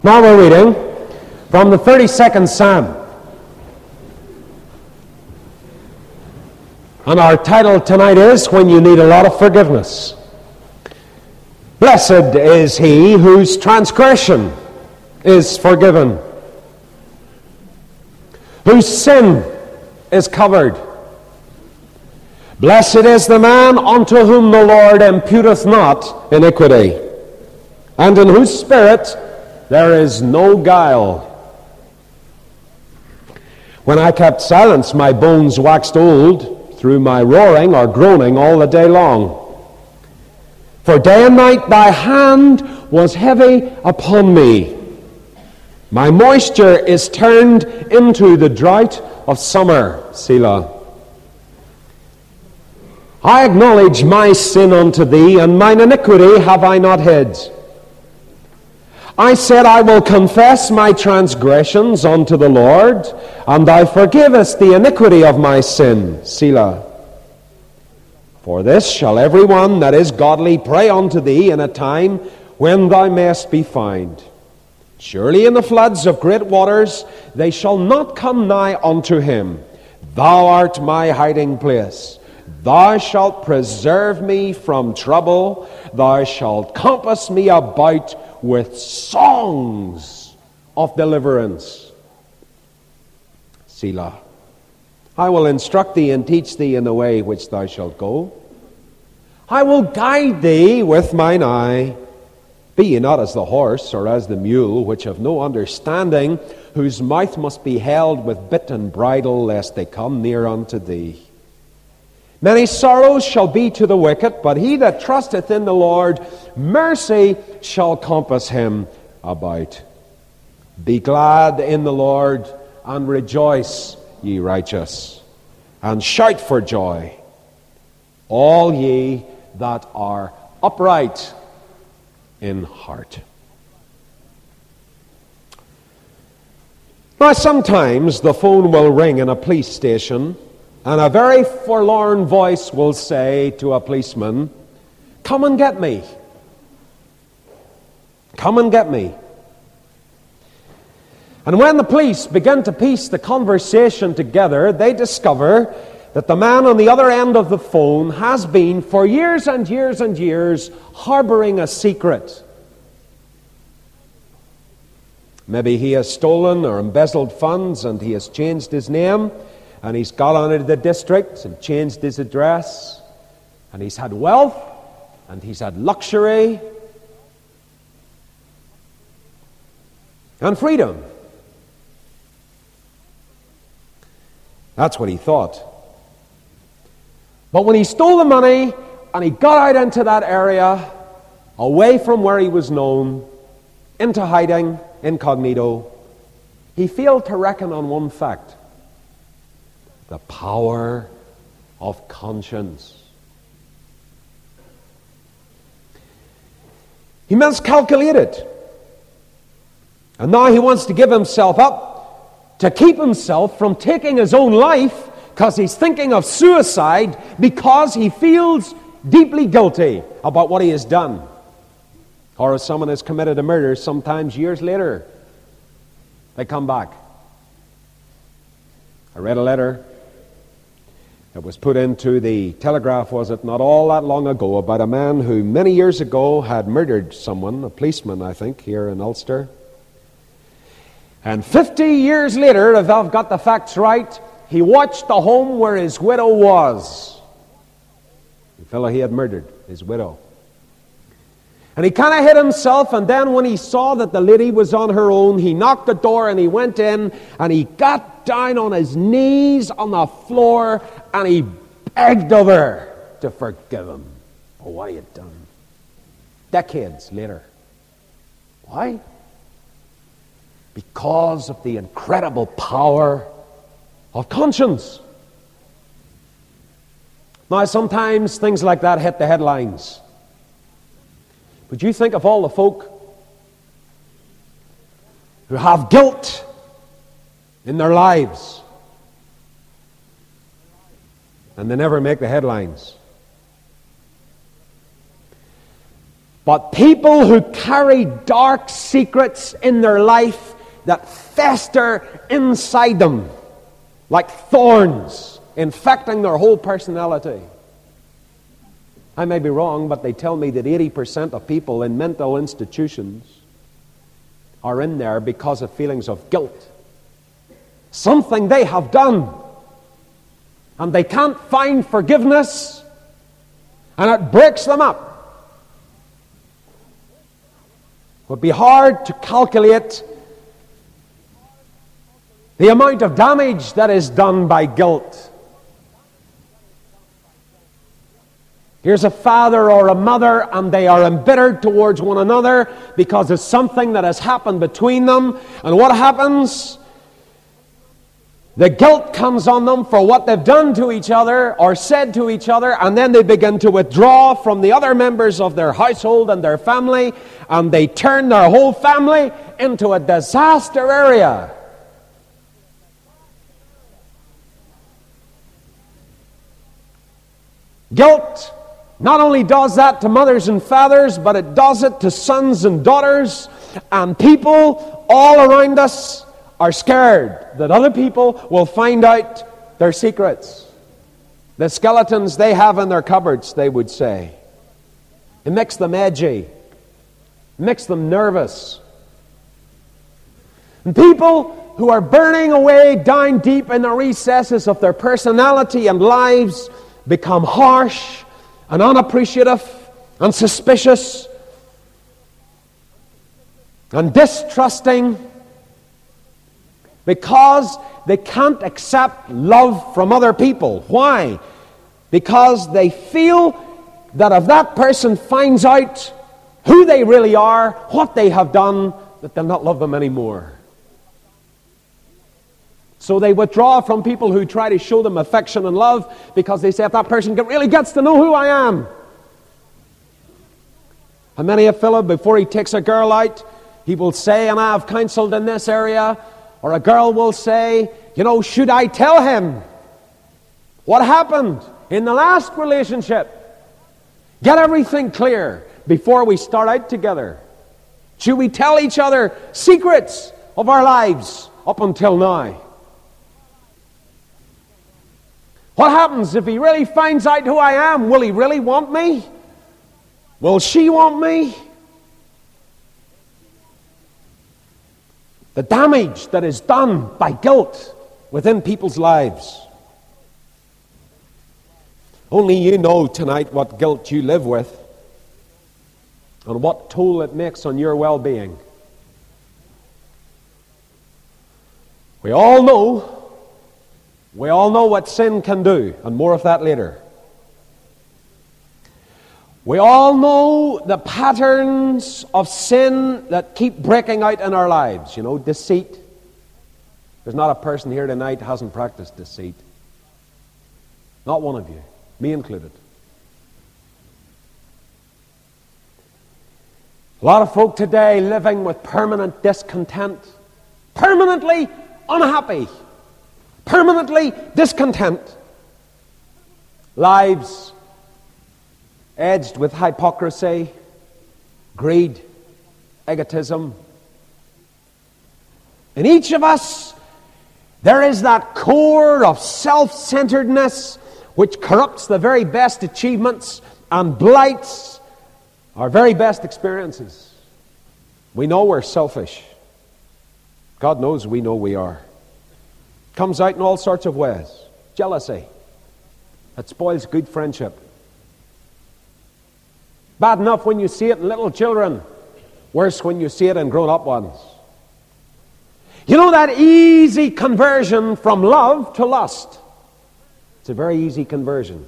Now we're reading from the 32nd Psalm. And our title tonight is When You Need a Lot of Forgiveness. Blessed is he whose transgression is forgiven, whose sin is covered. Blessed is the man unto whom the Lord imputeth not iniquity, and in whose spirit there is no guile. When I kept silence, my bones waxed old through my roaring or groaning all the day long. For day and night thy hand was heavy upon me. My moisture is turned into the drought of summer. Selah. I acknowledge my sin unto thee, and mine iniquity have I not hid. I said, I will confess my transgressions unto the Lord, and thou forgivest the iniquity of my sin. Selah. For this shall every one that is godly pray unto thee in a time when thou mayest be found. Surely in the floods of great waters they shall not come nigh unto him. Thou art my hiding place. Thou shalt preserve me from trouble. Thou shalt compass me about with songs of deliverance. Selah. I will instruct thee and teach thee in the way which thou shalt go. I will guide thee with mine eye. Be ye not as the horse or as the mule, which have no understanding, whose mouth must be held with bit and bridle, lest they come near unto thee. Many sorrows shall be to the wicked, but he that trusteth in the Lord, mercy shall compass him about. Be glad in the Lord, and rejoice, ye righteous, and shout for joy, all ye that are upright in heart. Now, sometimes the phone will ring in a police station, and a very forlorn voice will say to a policeman, "Come and get me. Come and get me." And when the police begin to piece the conversation together, they discover that the man on the other end of the phone has been, for years and years and years, harboring a secret. Maybe he has stolen or embezzled funds, and he has changed his name, and he's got on into the district and changed his address, and he's had wealth, and he's had luxury, and freedom. That's what he thought. But when he stole the money, and he got out into that area, away from where he was known, into hiding, incognito, he failed to reckon on one fact: the power of conscience. He miscalculated. And now he wants to give himself up to keep himself from taking his own life, because he's thinking of suicide, because he feels deeply guilty about what he has done. Or if someone has committed a murder, sometimes years later, they come back. I read a letter that was put into the Telegraph, was it, not all that long ago, about a man who many years ago had murdered someone, a policeman, I think, here in Ulster. And 50 years later, if I've got the facts right, he watched the home where his widow was. The fellow he had murdered, his widow. And he kind of hid himself, and then when he saw that the lady was on her own, he knocked the door and he went in, and he got down on his knees on the floor, and he begged of her to forgive him for what he had done. Decades later. Why? Because of the incredible power of conscience. Now, sometimes things like that hit the headlines. But you think of all the folk who have guilt in their lives, and they never make the headlines. But people who carry dark secrets in their life that fester inside them like thorns, infecting their whole personality. I may be wrong, but they tell me that 80% of people in mental institutions are in there because of feelings of guilt. Something they have done, and they can't find forgiveness, and it breaks them up. It would be hard to calculate the amount of damage that is done by guilt. Here's a father or a mother, and they are embittered towards one another because of something that has happened between them. And what happens? The guilt comes on them for what they've done to each other or said to each other, and then they begin to withdraw from the other members of their household and their family, and they turn their whole family into a disaster area. Guilt not only does that to mothers and fathers, but it does it to sons and daughters, and people all around us are scared that other people will find out their secrets, the skeletons they have in their cupboards, they would say. It makes them edgy, it makes them nervous. And people who are burning away down deep in the recesses of their personality and lives become harsh and unappreciative and suspicious and distrusting because they can't accept love from other people. Why? Because they feel that if that person finds out who they really are, what they have done, that they'll not love them anymore. So they withdraw from people who try to show them affection and love because they say, if that person really gets to know who I am. And many a fellow, before he takes a girl out, he will say, and I have counseled in this area, or a girl will say, should I tell him what happened in the last relationship? Get everything clear before we start out together. Should we tell each other secrets of our lives up until now? What happens if he really finds out who I am? Will he really want me? Will she want me? The damage that is done by guilt within people's lives. Only you know tonight what guilt you live with and what toll it makes on your well-being. We all know what sin can do, and more of that later. We all know the patterns of sin that keep breaking out in our lives. Deceit. There's not a person here tonight who hasn't practiced deceit. Not one of you, me included. A lot of folk today living with permanent discontent, permanently unhappy, permanently discontent. Lives edged with hypocrisy, greed, egotism. In each of us, there is that core of self-centeredness which corrupts the very best achievements and blights our very best experiences. We know we're selfish. God knows we know we are. Comes out in all sorts of ways. Jealousy. It spoils good friendship. Bad enough when you see it in little children. Worse when you see it in grown-up ones. That easy conversion from love to lust. It's a very easy conversion.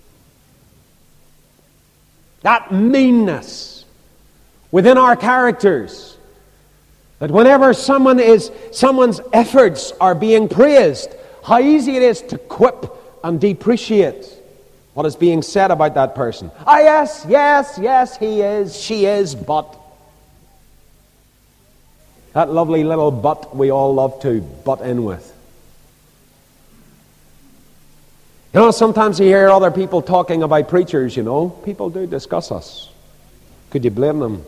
That meanness within our characters. That whenever someone's efforts are being praised, how easy it is to quip and depreciate what is being said about that person. Yes, he is, she is, but. That lovely little but we all love to butt in with. Sometimes you hear other people talking about preachers, people do discuss us. Could you blame them?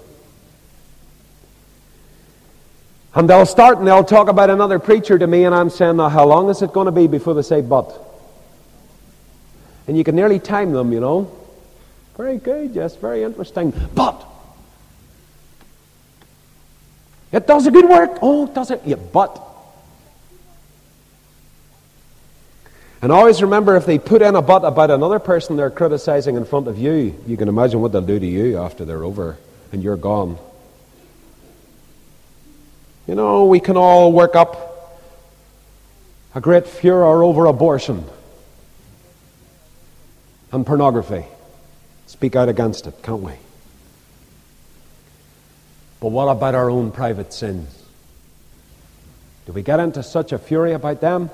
And they'll start and they'll talk about another preacher to me, and I'm saying, now, how long is it going to be before they say but? And you can nearly time them, you know. Very good, yes, very interesting. But it does a good work. Oh, does it? Yeah, but. And always remember, if they put in a but about another person they're criticizing in front of you, you can imagine what they'll do to you after they're over and you're gone. You know, we can all work up a great furor over abortion and pornography. Speak out against it, can't we? But what about our own private sins? Do we get into such a fury about them?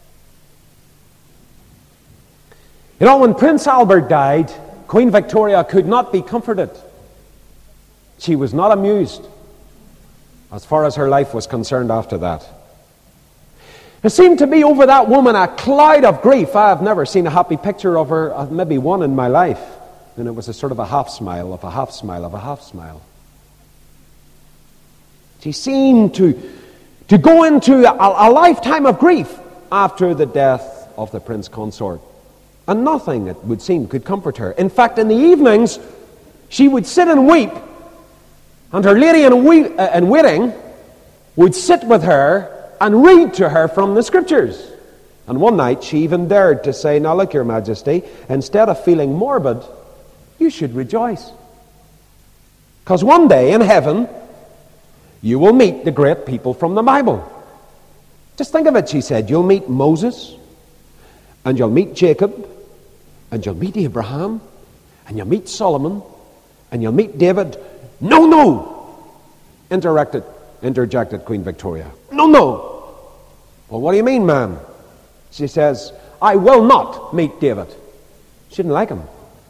You know, when Prince Albert died, Queen Victoria could not be comforted. She was not amused as far as her life was concerned after that. There seemed to be over that woman a cloud of grief. I have never seen a happy picture of her, maybe one in my life. And it was a sort of a half smile, of a half smile, of a half smile. She seemed to go into a lifetime of grief after the death of the Prince Consort. And nothing, it would seem, could comfort her. In fact, in the evenings, she would sit and weep, and her lady in waiting would sit with her and read to her from the Scriptures. And one night, she even dared to say, now look, Your Majesty, instead of feeling morbid, you should rejoice. Because one day in heaven, you will meet the great people from the Bible. Just think of it, she said. You'll meet Moses, and you'll meet Jacob, and you'll meet Abraham, and you'll meet Solomon, and you'll meet David. No! Interjected Queen Victoria. No! Well, what do you mean, ma'am? She says, I will not meet David. She didn't like him.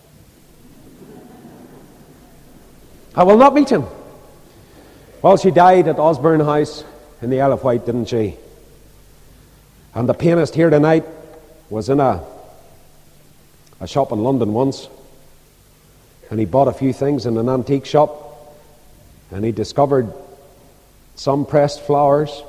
I will not meet him. Well, she died at Osborne House in the Isle of Wight, didn't she? And the pianist here tonight was in a shop in London once, and he bought a few things in an antique shop, and he discovered some pressed flowers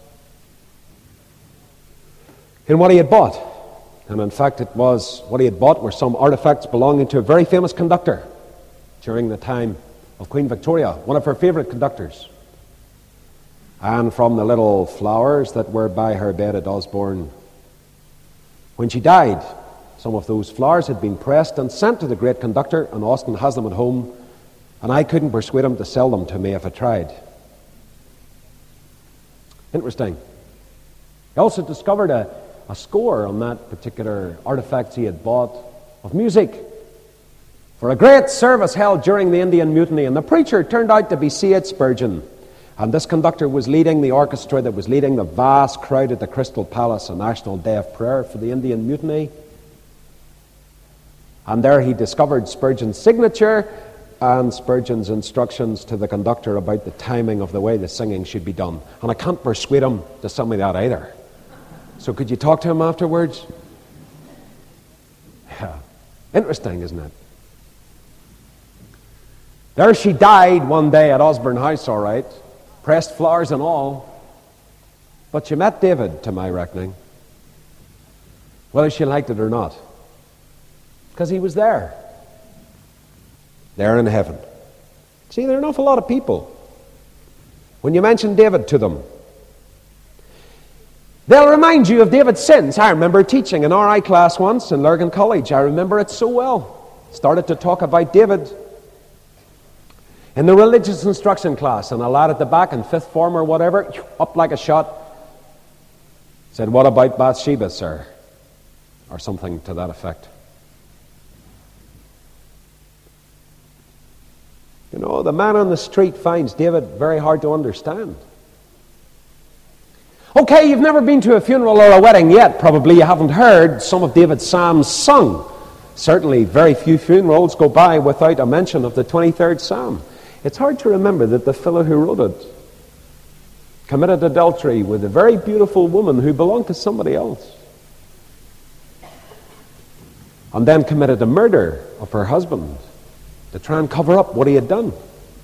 in what he had bought. And in fact, what he had bought were some artifacts belonging to a very famous conductor during the time of Queen Victoria, one of her favorite conductors. And from the little flowers that were by her bed at Osborne, when she died, some of those flowers had been pressed and sent to the great conductor, and Austin has them at home, and I couldn't persuade him to sell them to me if I tried. Interesting. He also discovered a score on that particular artifact he had bought of music for a great service held during the Indian Mutiny, and the preacher turned out to be C.H. Spurgeon. And this conductor was leading the orchestra that was leading the vast crowd at the Crystal Palace, a national day of prayer for the Indian Mutiny. And there he discovered Spurgeon's signature and Spurgeon's instructions to the conductor about the timing of the way the singing should be done. And I can't persuade him to sell me that either. So could you talk to him afterwards? Yeah. Interesting, isn't it? There she died one day at Osborne House, all right. Pressed flowers and all. But she met David, to my reckoning. Whether she liked it or not. Because he was there. There in heaven. See, there are an awful lot of people. When you mention David to them, they'll remind you of David's sins. I remember teaching an RI class once in Lurgan College. I remember it so well. Started to talk about David in the religious instruction class, and a lad at the back in fifth form or whatever, up like a shot, said, "What about Bathsheba, sir?" Or something to that effect. You know, the man on the street finds David very hard to understand. Okay, you've never been to a funeral or a wedding yet. Probably you haven't heard some of David's psalms sung. Certainly very few funerals go by without a mention of the 23rd Psalm. It's hard to remember that the fellow who wrote it committed adultery with a very beautiful woman who belonged to somebody else, and then committed a murder of her husband to try and cover up what he had done.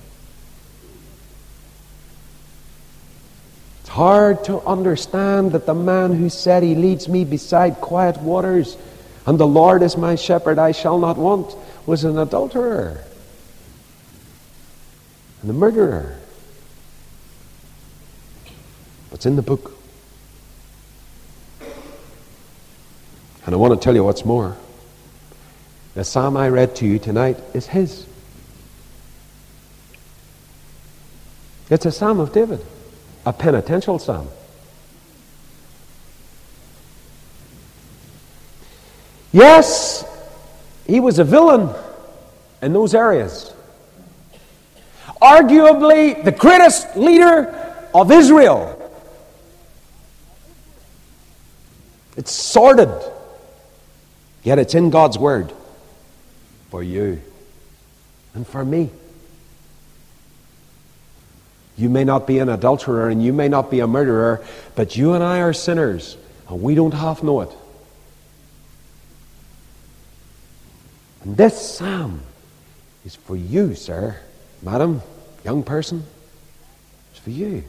It's hard to understand that the man who said, "He leads me beside quiet waters, and the Lord is my shepherd, I shall not want," was an adulterer and a murderer. It's in the book. And I want to tell you what's more. The psalm I read to you tonight is his. It's a psalm of David, a penitential psalm. Yes, he was a villain in those areas. Arguably the greatest leader of Israel. It's sordid, yet it's in God's Word for you and for me. You may not be an adulterer and you may not be a murderer, but you and I are sinners, and we don't half know it. And this psalm is for you, sir, madam, young person. It's for you.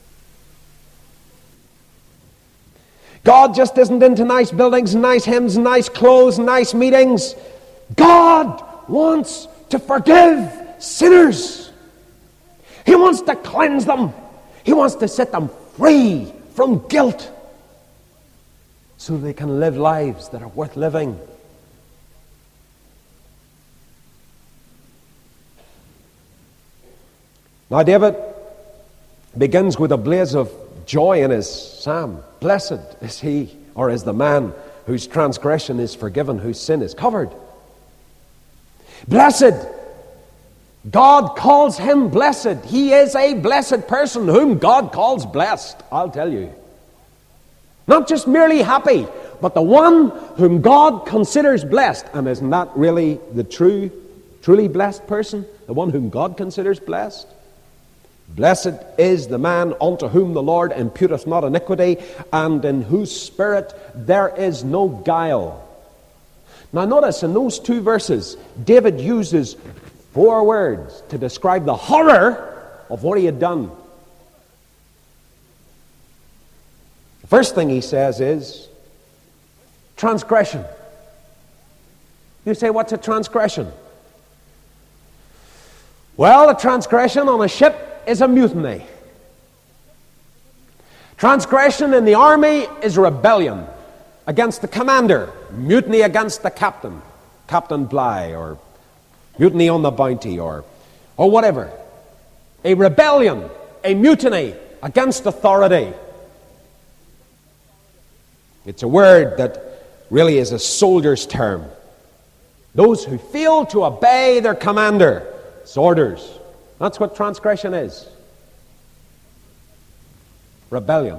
God just isn't into nice buildings, nice hymns, nice clothes, nice meetings. God wants to forgive sinners. He wants to cleanse them. He wants to set them free from guilt so they can live lives that are worth living. Now, David begins with a blaze of joy in his psalm. Blessed is he, or is the man, whose transgression is forgiven, whose sin is covered. Blessed. God calls him blessed. He is a blessed person whom God calls blessed, I'll tell you. Not just merely happy, but the one whom God considers blessed. And isn't that really the truly blessed person? The one whom God considers blessed? Blessed is the man unto whom the Lord imputeth not iniquity, and in whose spirit there is no guile. Now notice in those two verses, David uses 4 words to describe the horror of what he had done. The first thing he says is transgression. You say, what's a transgression? Well, a transgression on a ship is a mutiny. Transgression in the army is rebellion against the commander, mutiny against the captain, Captain Bligh, or mutiny on the Bounty, or whatever. A rebellion, a mutiny against authority. It's a word that really is a soldier's term. Those who fail to obey their commander's orders. That's what transgression is. Rebellion.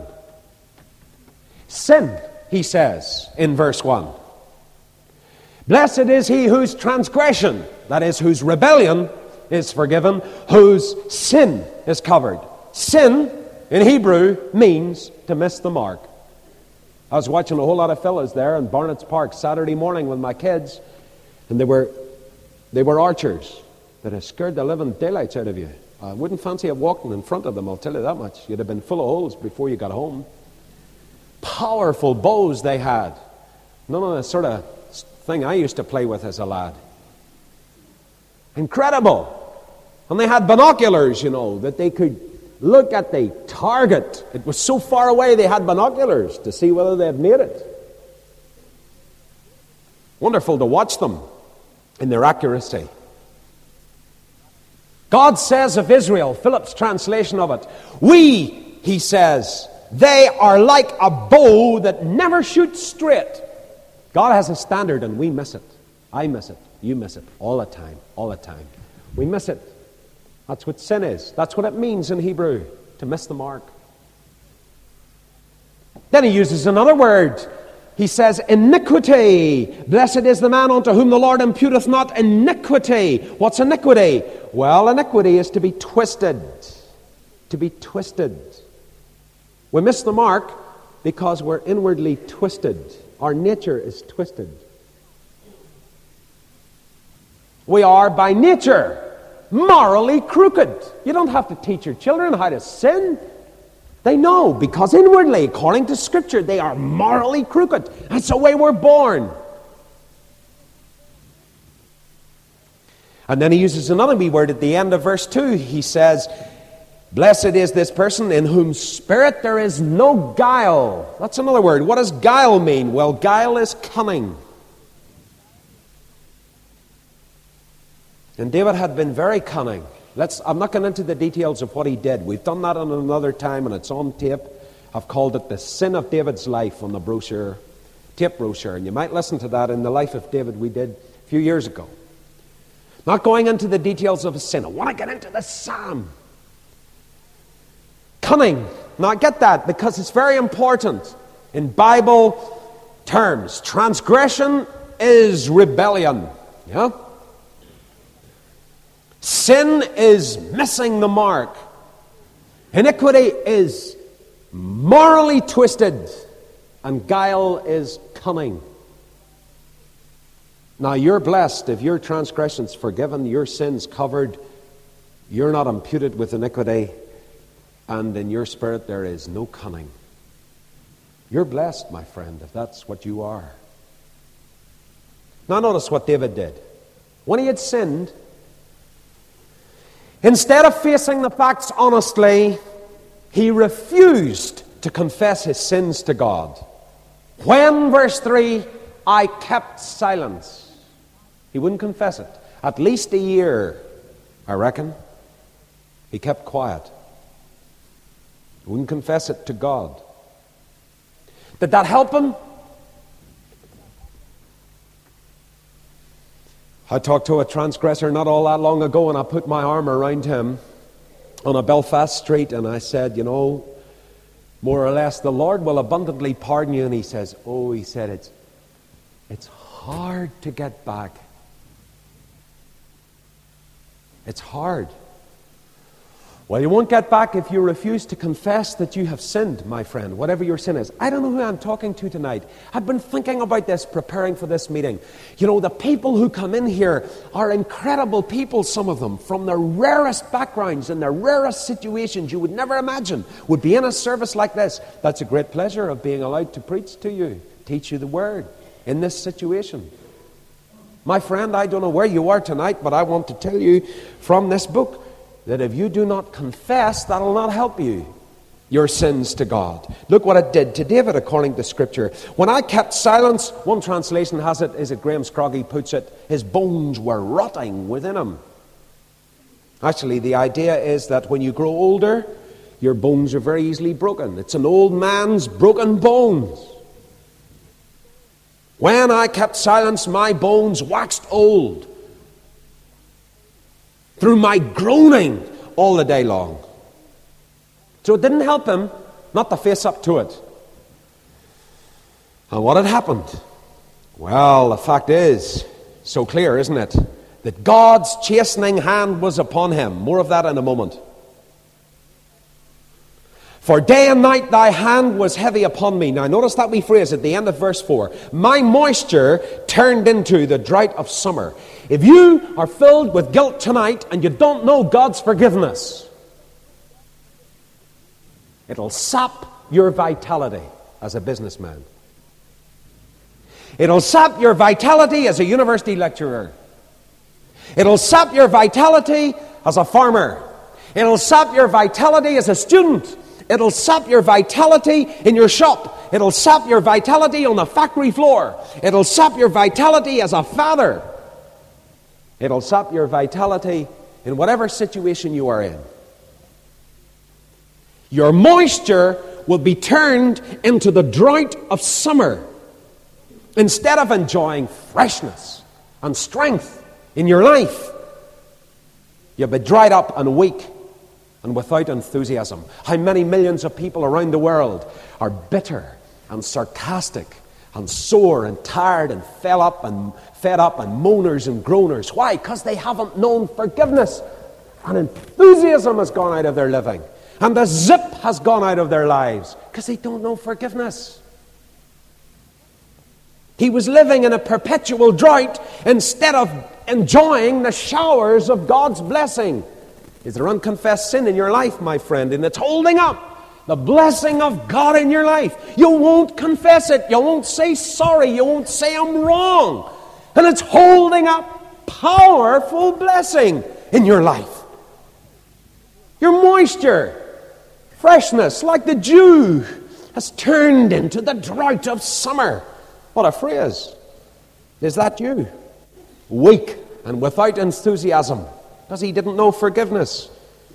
Sin, he says in verse 1. Blessed is he whose transgression, that is, whose rebellion is forgiven, whose sin is covered. Sin, in Hebrew, means to miss the mark. I was watching a whole lot of fellas there in Barnett's Park Saturday morning with my kids, and they were archers that have scared the living daylights out of you. I wouldn't fancy walking in front of them, I'll tell you that much. You'd have been full of holes before you got home. Powerful bows they had. None of the sort of thing I used to play with as a lad. Incredible. And they had binoculars, that they could look at the target. It was so far away they had binoculars to see whether they had made it. Wonderful to watch them in their accuracy. God says of Israel, Philip's translation of it, he says, they are like a bow that never shoots straight. God has a standard and we miss it. I miss it. You miss it. All the time. All the time. We miss it. That's what sin is. That's what it means in Hebrew, to miss the mark. Then he uses another word. He says, iniquity. Blessed is the man unto whom the Lord imputeth not iniquity. What's iniquity? Well, iniquity is to be twisted. To be twisted. We miss the mark because we're inwardly twisted. Our nature is twisted. We are by nature morally crooked. You don't have to teach your children how to sin. They know, because inwardly, according to Scripture, they are morally crooked. That's the way we're born. And then he uses another wee word at the end of verse 2. He says, blessed is this person in whom spirit there is no guile. That's another word. What does guile mean? Well, guile is cunning. And David had been very cunning. I'm not going into the details of what he did. We've done that on another time, and it's on tape. I've called it The Sin of David's Life on the brochure, tape brochure. And you might listen to that in The Life of David we did a few years ago. Not going into the details of his sin. I want to get into the psalm. Cunning. Now I get that because it's very important in Bible terms. Transgression is rebellion. Yeah? Sin is missing the mark. Iniquity is morally twisted. And guile is cunning. Now you're blessed if your transgression's forgiven, your sin's covered, you're not imputed with iniquity, and in your spirit there is no cunning. You're blessed, my friend, if that's what you are. Now notice what David did. When he had sinned, instead of facing the facts honestly, he refused to confess his sins to God. When, verse 3, I kept silence. He wouldn't confess it. At least a year, I reckon. He kept quiet. He wouldn't confess it to God. Did that help him? I talked to a transgressor not all that long ago, and I put my arm around him on a Belfast street, and I said, you know, more or less, the Lord will abundantly pardon you. And he says, it's hard to get back. It's hard. Well, you won't get back if you refuse to confess that you have sinned, my friend, whatever your sin is. I don't know who I'm talking to tonight. I've been thinking about this, preparing for this meeting. You know, the people who come in here are incredible people, some of them, from the rarest backgrounds and the rarest situations you would never imagine would be in a service like this. That's a great pleasure of being allowed to preach to you, teach you the Word in this situation. My friend, I don't know where you are tonight, but I want to tell you from this book that if you do not confess, that'll not help you, your sins to God. Look what it did to David according to Scripture. When I kept silence, one translation has it, is it Graham Scroggie puts it, his bones were rotting within him. Actually, the idea is that when you grow older, your bones are very easily broken. It's an old man's broken bones. When I kept silence, my bones waxed old through my groaning all the day long. So it didn't help him not to face up to it. And what had happened? Well, the fact is, so clear, isn't it? That God's chastening hand was upon him. More of that in a moment. For day and night thy hand was heavy upon me. Now notice that wee phrase at the end of verse 4. My moisture turned into the drought of summer. If you are filled with guilt tonight and you don't know God's forgiveness, it'll sap your vitality as a businessman. It'll sap your vitality as a university lecturer. It'll sap your vitality as a farmer. It'll sap your vitality as a student. It'll sap your vitality in your shop. It'll sap your vitality on the factory floor. It'll sap your vitality as a father. It'll sap your vitality in whatever situation you are in. Your moisture will be turned into the drought of summer. Instead of enjoying freshness and strength in your life, you'll be dried up and weak and without enthusiasm. How many millions of people around the world are bitter and sarcastic and sore and tired and fed up and moaners and groaners. Why? Because they haven't known forgiveness. And enthusiasm has gone out of their living. And the zip has gone out of their lives because they don't know forgiveness. He was living in a perpetual drought instead of enjoying the showers of God's blessing. Is there unconfessed sin in your life, my friend, and it's holding up the blessing of God in your life? You won't confess it. You won't say sorry. You won't say I'm wrong. And it's holding up powerful blessing in your life. Your moisture, freshness, like the dew, has turned into the drought of summer. What a phrase. Is that you? Weak and without enthusiasm, because he didn't know forgiveness.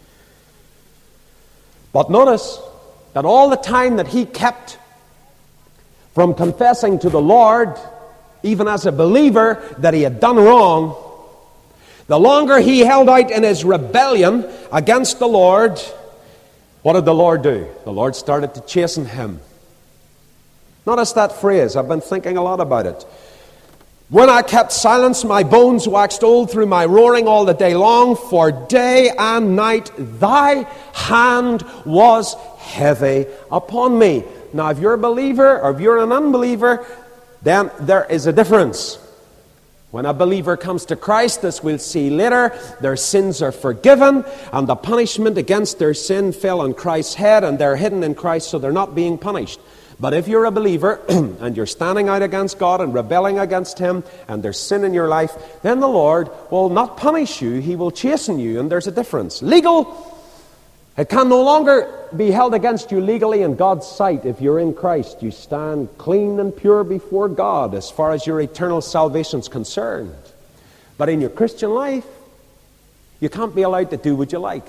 But notice that all the time that he kept from confessing to the Lord, even as a believer, that he had done wrong, the longer he held out in his rebellion against the Lord, what did the Lord do? The Lord started to chasten him. Notice that phrase. I've been thinking a lot about it. When I kept silence, my bones waxed old through my roaring all the day long, for day and night thy hand was heavy upon me. Now, if you're a believer or if you're an unbeliever, then there is a difference. When a believer comes to Christ, as we'll see later, their sins are forgiven, and the punishment against their sin fell on Christ's head, and they're hidden in Christ, so they're not being punished. But if you're a believer and you're standing out against God and rebelling against Him, and there's sin in your life, then the Lord will not punish you, He will chasten you, and there's a difference. Legal, it can no longer be held against you legally in God's sight. If you're in Christ, you stand clean and pure before God as far as your eternal salvation is concerned. But in your Christian life, you can't be allowed to do what you like.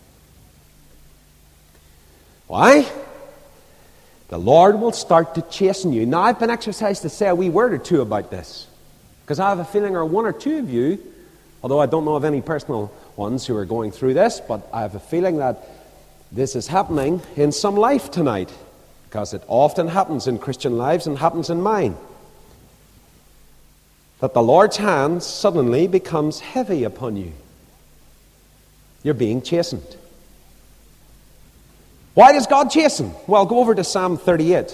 Why? The Lord will start to chasten you. Now, I've been exercised to say a wee word or two about this, because I have a feeling there are one or two of you, although I don't know of any personal ones who are going through this, but I have a feeling that this is happening in some life tonight, because it often happens in Christian lives and happens in mine, that the Lord's hand suddenly becomes heavy upon you. You're being chastened. Why does God chasten? Well, go over to Psalm 38.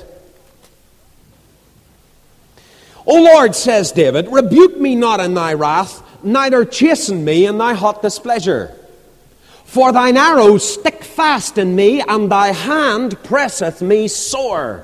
O Lord, says David, rebuke me not in thy wrath, neither chasten me in thy hot displeasure. For thine arrows stick fast in me, and thy hand presseth me sore.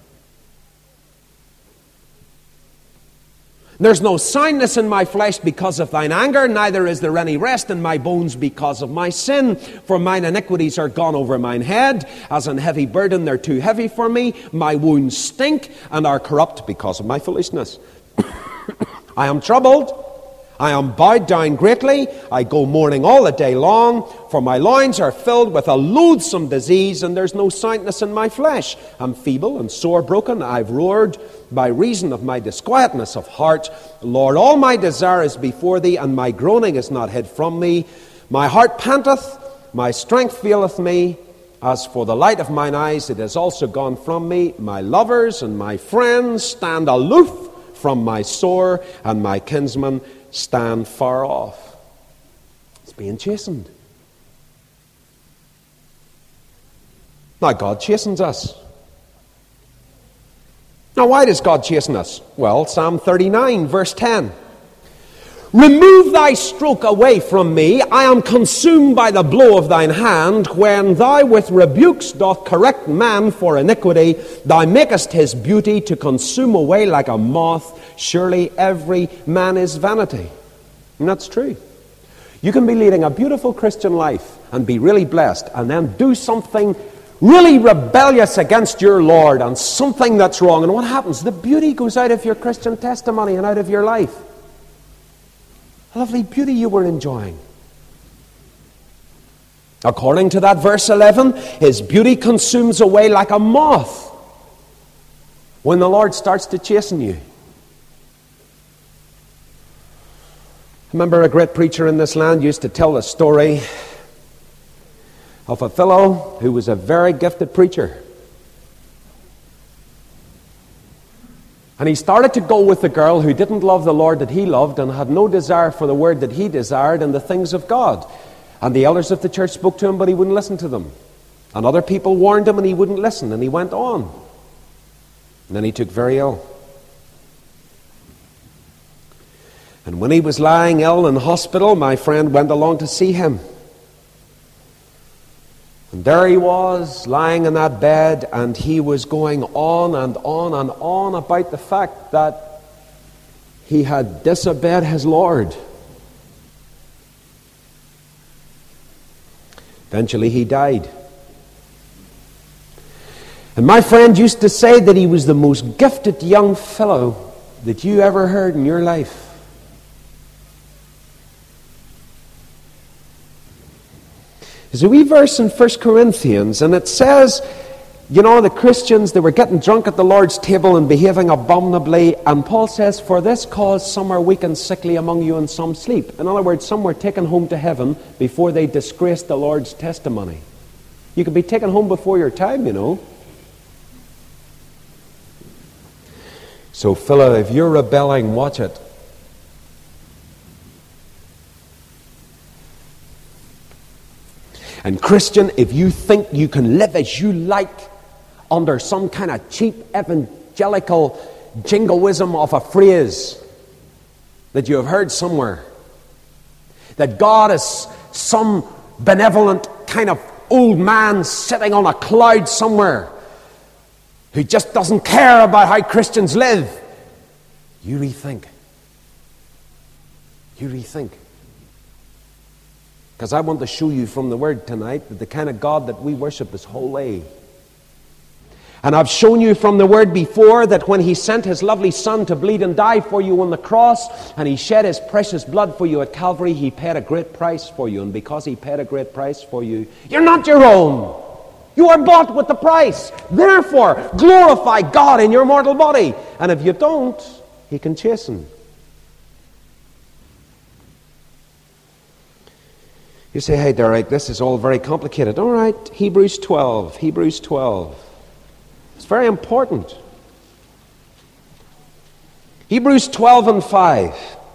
There's no soundness in my flesh because of thine anger, neither is there any rest in my bones because of my sin. For mine iniquities are gone over mine head. As an heavy burden, they're too heavy for me. My wounds stink and are corrupt because of my foolishness. I am troubled. I am bowed down greatly. I go mourning all the day long, for my loins are filled with a loathsome disease, and there's no soundness in my flesh. I'm feeble and sore broken. I've roared by reason of my disquietness of heart. Lord, all my desire is before thee, and my groaning is not hid from me. My heart panteth, my strength faileth me. As for the light of mine eyes, it is also gone from me. My lovers and my friends stand aloof from my sore, and my kinsmen stand far off. It's being chastened. Now, God chastens us. Now, why does God chasten us? Well, Psalm 39, verse 10. Remove thy stroke away from me. I am consumed by the blow of thine hand. When thou with rebukes doth correct man for iniquity, thou makest his beauty to consume away like a moth. Surely every man is vanity. And that's true. You can be leading a beautiful Christian life and be really blessed, and then do something really rebellious against your Lord and something that's wrong. And what happens? The beauty goes out of your Christian testimony and out of your life. A lovely beauty you were enjoying. According to that verse 11, his beauty consumes away like a moth when the Lord starts to chasten you. I remember a great preacher in this land used to tell the story of a fellow who was a very gifted preacher. And he started to go with the girl who didn't love the Lord that he loved and had no desire for the word that he desired and the things of God. And the elders of the church spoke to him, but he wouldn't listen to them. And other people warned him, and he wouldn't listen, and he went on. And then he took very ill. And when he was lying ill in hospital, my friend went along to see him. And there he was, lying in that bed, and he was going on and on and on about the fact that he had disobeyed his Lord. Eventually he died. And my friend used to say that he was the most gifted young fellow that you ever heard in your life. There's a wee verse in 1 Corinthians, and it says, you know, the Christians, they were getting drunk at the Lord's table and behaving abominably, and Paul says, for this cause some are weak and sickly among you, and some sleep. In other words, some were taken home to heaven before they disgraced the Lord's testimony. You could be taken home before your time, you know. So, Philip, if you're rebelling, watch it. And Christian, if you think you can live as you like under some kind of cheap evangelical jingoism of a phrase that you have heard somewhere, that God is some benevolent kind of old man sitting on a cloud somewhere who just doesn't care about how Christians live, you rethink. You rethink. Because I want to show you from the Word tonight that the kind of God that we worship is holy. And I've shown you from the Word before that when He sent His lovely Son to bleed and die for you on the cross, and He shed His precious blood for you at Calvary, He paid a great price for you. And because He paid a great price for you, you're not your own. You are bought with the price. Therefore, glorify God in your mortal body. And if you don't, He can chasten. You say, hey, Derek, this is all very complicated. All right, Hebrews 12. Hebrews 12. It's very important. Hebrews 12 and 5.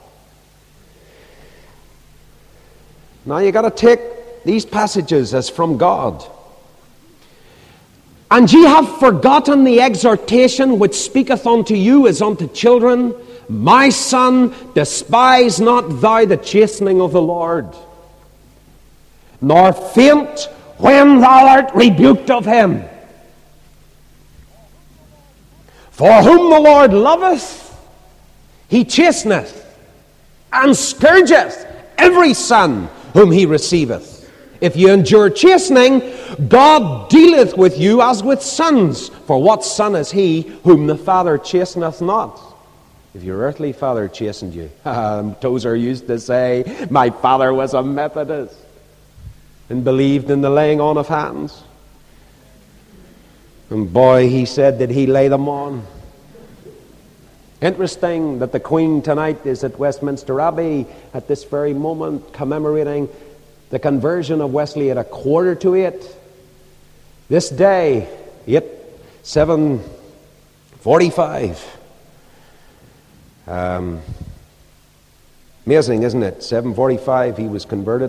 Now you got to take these passages as from God. And ye have forgotten the exhortation which speaketh unto you as unto children. My son, despise not thou the chastening of the Lord, nor faint when thou art rebuked of him. For whom the Lord loveth, He chasteneth, and scourgeth every son whom He receiveth. If you endure chastening, God dealeth with you as with sons. For what son is he whom the Father chasteneth not? If your earthly father chastened you. Tozer used to say, my father was a Methodist and believed in the laying on of hands. And boy, he said that he lay them on. Interesting that the Queen tonight is at Westminster Abbey at this very moment commemorating the conversion of Wesley at 7:45. This day, 7:45. Amazing, isn't it? 7:45 he was converted.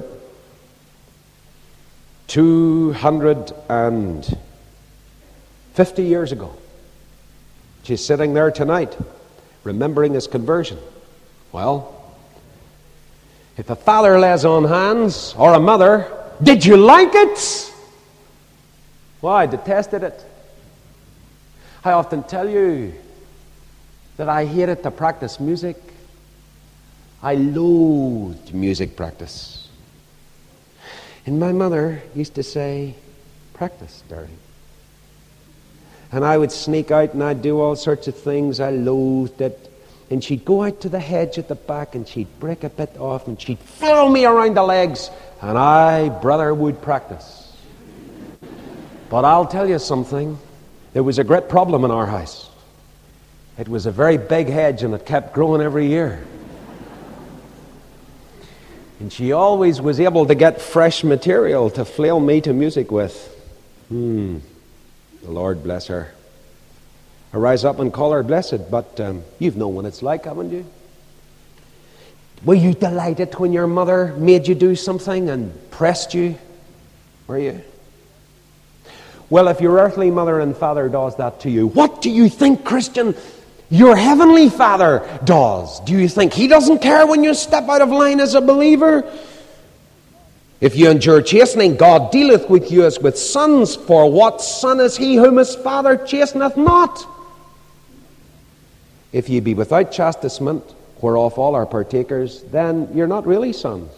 250 years ago. She's sitting there tonight, remembering his conversion. Well, if a father lays on hands, or a mother, did you like it? Well, I detested it. I often tell you that I hated to practice music. I loathed music practice. And my mother used to say, practice, darling. And I would sneak out and I'd do all sorts of things. I loathed it. And she'd go out to the hedge at the back and she'd break a bit off and she'd follow me around the legs. And I, brother, would practice. But I'll tell you something. There was a great problem in our house. It was a very big hedge and it kept growing every year. And she always was able to get fresh material to flail me to music with. The Lord bless her. I rise up and call her blessed, but you've known what it's like, haven't you? Were you delighted when your mother made you do something and pressed you? Were you? Well, if your earthly mother and father does that to you, what do you think, Christian, Your heavenly Father does. Do you think He doesn't care when you step out of line as a believer? If you endure chastening, God dealeth with you as with sons. For what son is he whom his father chasteneth not? If ye be without chastisement, whereof all are partakers, then you're not really sons.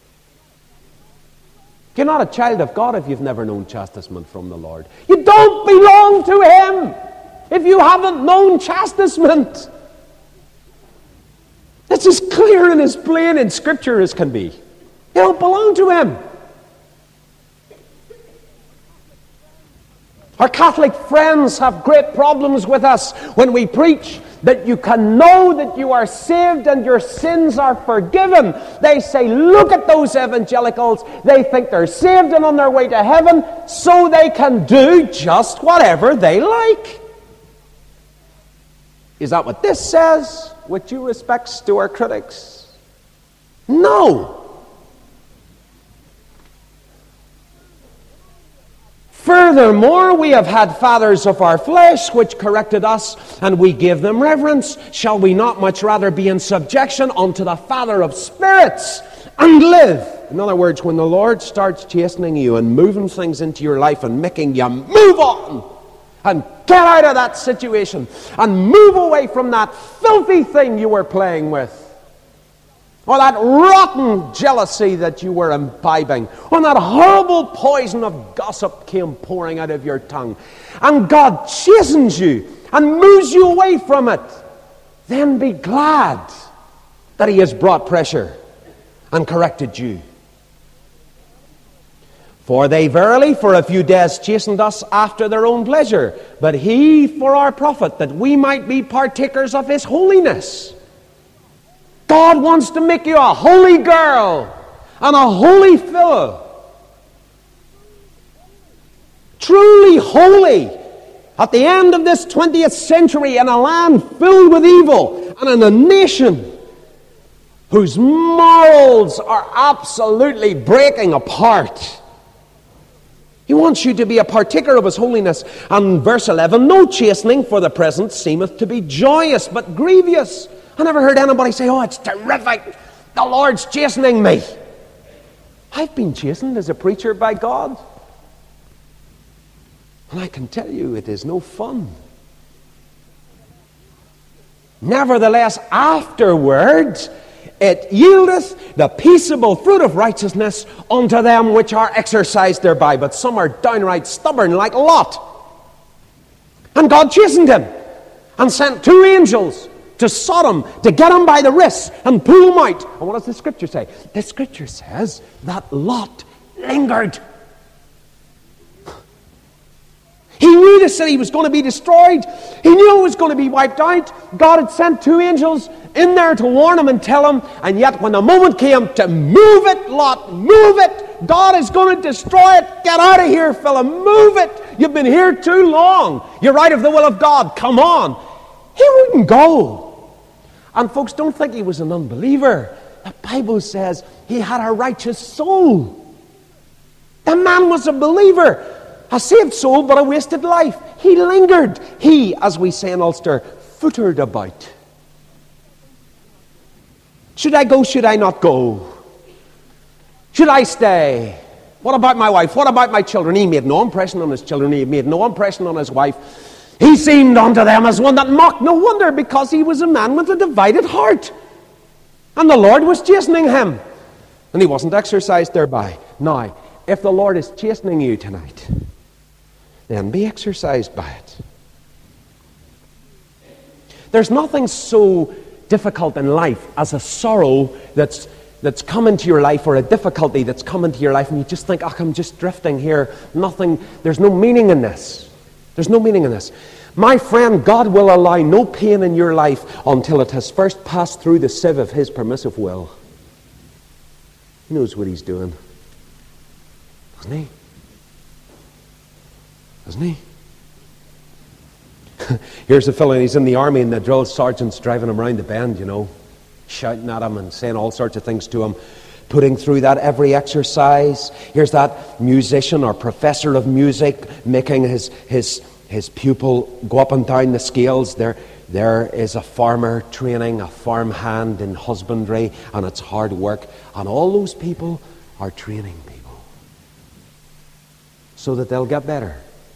You're not a child of God if you've never known chastisement from the Lord. You don't belong to Him if you haven't known chastisement. It's as clear and as plain in Scripture as can be. You don't belong to Him. Our Catholic friends have great problems with us when we preach that you can know that you are saved and your sins are forgiven. They say, look at those evangelicals. They think they're saved and on their way to heaven, so they can do just whatever they like. Is that what this says, with due respects to our critics? No. Furthermore, we have had fathers of our flesh which corrected us, and we gave them reverence. Shall we not much rather be in subjection unto the Father of spirits and live? In other words, when the Lord starts chastening you and moving things into your life and making you move on and get out of that situation and move away from that filthy thing you were playing with, or that rotten jealousy that you were imbibing, or that horrible poison of gossip came pouring out of your tongue, and God chastens you and moves you away from it, then be glad that He has brought pressure and corrected you. For they verily for a few days chastened us after their own pleasure, but He for our profit, that we might be partakers of His holiness. God wants to make you a holy girl and a holy fellow. Truly holy. At the end of this 20th century, in a land filled with evil and in a nation whose morals are absolutely breaking apart, He wants you to be a partaker of His holiness. And verse 11, no chastening for the present seemeth to be joyous, but grievous. I never heard anybody say, oh, it's terrific, the Lord's chastening me. I've been chastened as a preacher by God. And I can tell you, it is no fun. Nevertheless, afterwards, it yieldeth the peaceable fruit of righteousness unto them which are exercised thereby. But some are downright stubborn like Lot. And God chastened him and sent 2 angels to Sodom to get him by the wrists and pull him out. And what does the Scripture say? The Scripture says that Lot lingered. He knew the city was going to be destroyed. He knew it was going to be wiped out. God had sent 2 angels in there to warn him and tell him. And yet when the moment came to move it, Lot, move it. God is going to destroy it. Get out of here, fella. Move it. You've been here too long. You're out of the will of God. Come on. He wouldn't go. And folks, don't think he was an unbeliever. The Bible says he had a righteous soul. The man was a believer. A saved soul, but a wasted life. He lingered. He, as we say in Ulster, footered about. Should I go? Should I not go? Should I stay? What about my wife? What about my children? He made no impression on his children. He made no impression on his wife. He seemed unto them as one that mocked. No wonder, because he was a man with a divided heart. And the Lord was chastening him. And he wasn't exercised thereby. Now, if the Lord is chastening you tonight, then be exercised by it. There's nothing so difficult in life as a sorrow that's come into your life, or a difficulty that's come into your life, and you just think, oh, I'm just drifting here. Nothing, there's no meaning in this. There's no meaning in this. My friend, God will allow no pain in your life until it has first passed through the sieve of His permissive will. He knows what He's doing. Doesn't He? Doesn't He? Here's a fellow, and he's in the army, and the drill sergeant's driving him around the bend, you know, shouting at him and saying all sorts of things to him, putting through that every exercise. Here's that musician or professor of music making his pupil go up and down the scales. They're there is a farmer training a farmhand in husbandry, and it's hard work, and all those people are training people so that they'll get better.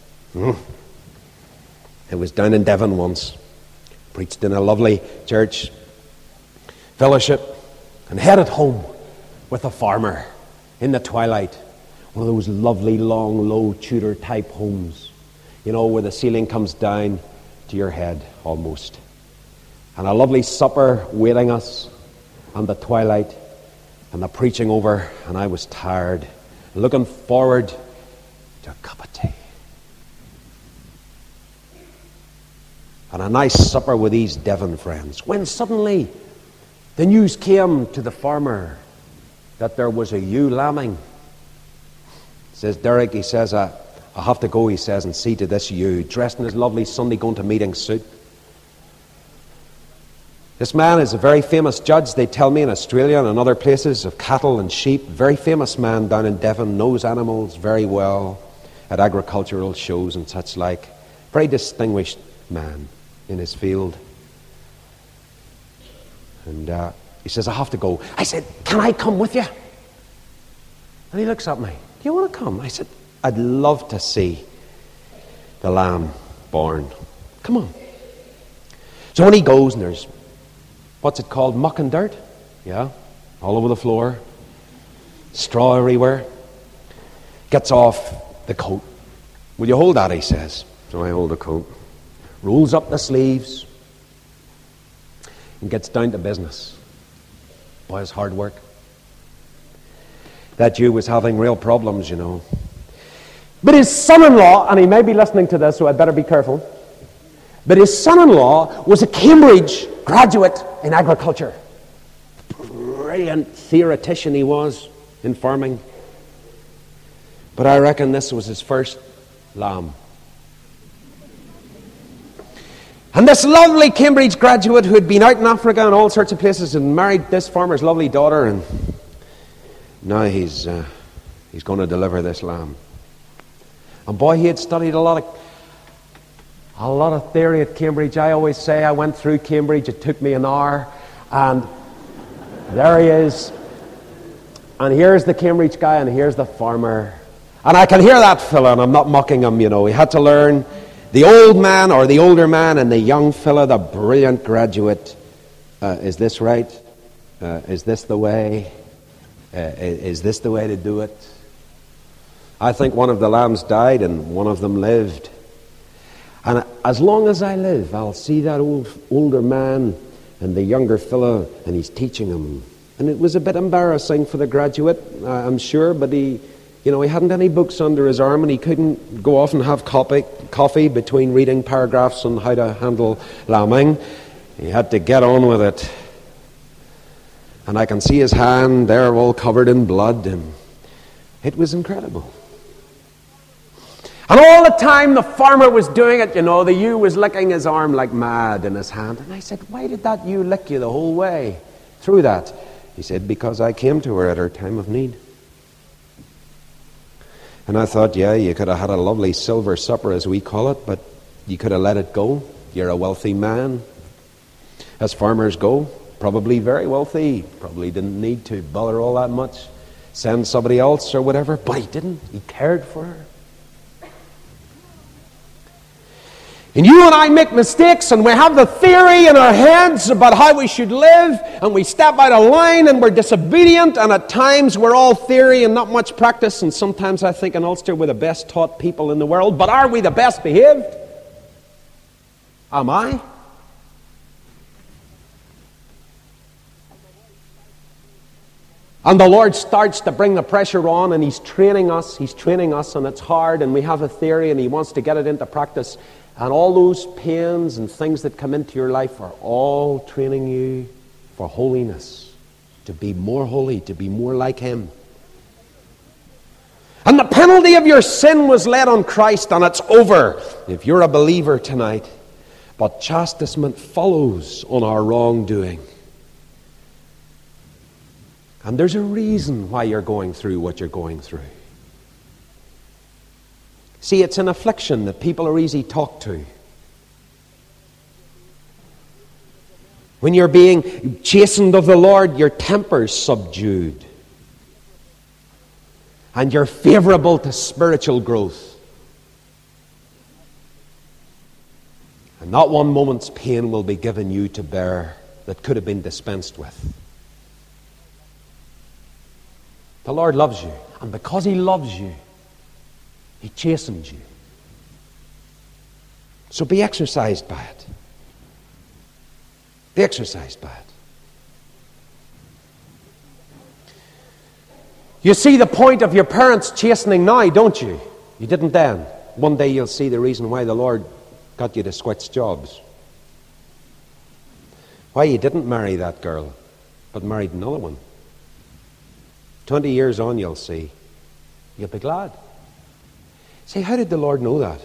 I was down in Devon once, preached in a lovely church fellowship, and headed home with a farmer in the twilight. One of those lovely, long, low Tudor-type homes, you know, where the ceiling comes down to your head almost. And a lovely supper waiting us, and the twilight, and the preaching over, and I was tired, looking forward to a cup of tea. And a nice supper with these Devon friends, when suddenly the news came to the farmer that there was a ewe lambing. He says, Derek, he says, I have to go, he says, and see to this ewe, dressed in his lovely Sunday going to meeting suit. This man is a very famous judge, they tell me, in Australia and in other places, of cattle and sheep. Very famous man down in Devon, knows animals very well at agricultural shows and such like. Very distinguished man in his field. And he says, I have to go. I said, can I come with you? And he looks at me, do you want to come? I said, I'd love to see the lamb born. Come on. So when he goes, and there's, what's it called, muck and dirt? Yeah, all over the floor. Straw everywhere. Gets off the coat. Will you hold that, he says. So I hold the coat. Rolls up the sleeves. And gets down to business. Boy, it's hard work. That Jew was having real problems, you know. But his son-in-law, and he may be listening to this, so I'd better be careful. But his son-in-law was a Cambridge graduate in agriculture. Brilliant theoretician he was in farming. But I reckon this was his first lamb. And this lovely Cambridge graduate who had been out in Africa and all sorts of places and married this farmer's lovely daughter, and now he's going to deliver this lamb. And boy, he had studied a lot of theory at Cambridge. I always say I went through Cambridge. It took me an hour, and there he is. And here's the Cambridge guy, and here's the farmer. And I can hear that fella, and I'm not mocking him, you know. He had to learn. The old man or the older man and the young fella, the brilliant graduate. Is this right? Is this the way? Is this the way to do it? I think one of the lambs died and one of them lived. And as long as I live, I'll see that older man and the younger fella, and he's teaching him. And it was a bit embarrassing for the graduate, I'm sure, but he hadn't any books under his arm, and he couldn't go off and have coffee between reading paragraphs on how to handle lambing. He had to get on with it. And I can see his hand there all covered in blood, and it was incredible. And all the time the farmer was doing it, the ewe was licking his arm like mad in his hand. And I said, why did that ewe lick you the whole way through that? He said, because I came to her at her time of need. And I thought, yeah, you could have had a lovely silver supper, as we call it, but you could have let it go. You're a wealthy man. As farmers go, probably very wealthy. Probably didn't need to bother all that much. Send somebody else or whatever. But he didn't. He cared for her. And you and I make mistakes, and we have the theory in our heads about how we should live, and we step out of line, and we're disobedient, and at times we're all theory and not much practice, and sometimes I think in Ulster we're the best taught people in the world, but are we the best behaved? Am I? And the Lord starts to bring the pressure on, and He's training us, and it's hard, and we have a theory, and He wants to get it into practice. And all those pains and things that come into your life are all training you for holiness, to be more holy, to be more like Him. And the penalty of your sin was laid on Christ, and it's over if you're a believer tonight. But chastisement follows on our wrongdoing. And there's a reason why you're going through what you're going through. See, it's an affliction that people are easy talked to. When you're being chastened of the Lord, your temper's subdued. And you're favorable to spiritual growth. And not one moment's pain will be given you to bear that could have been dispensed with. The Lord loves you. And because He loves you, He chastens you. So be exercised by it. Be exercised by it. You see the point of your parents chastening now, don't you? You didn't then. One day you'll see the reason why the Lord got you to switch jobs. Why you didn't marry that girl, but married another one. 20 years on, you'll see. You'll be glad. See, how did the Lord know that?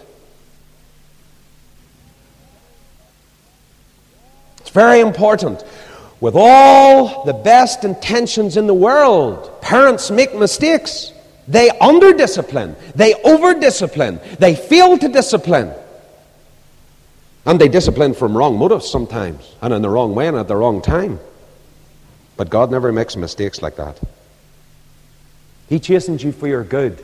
It's very important. With all the best intentions in the world, parents make mistakes. They under-discipline. They over-discipline. They fail to discipline. And they discipline from wrong motives sometimes, and in the wrong way and at the wrong time. But God never makes mistakes like that. He chastens you for your good,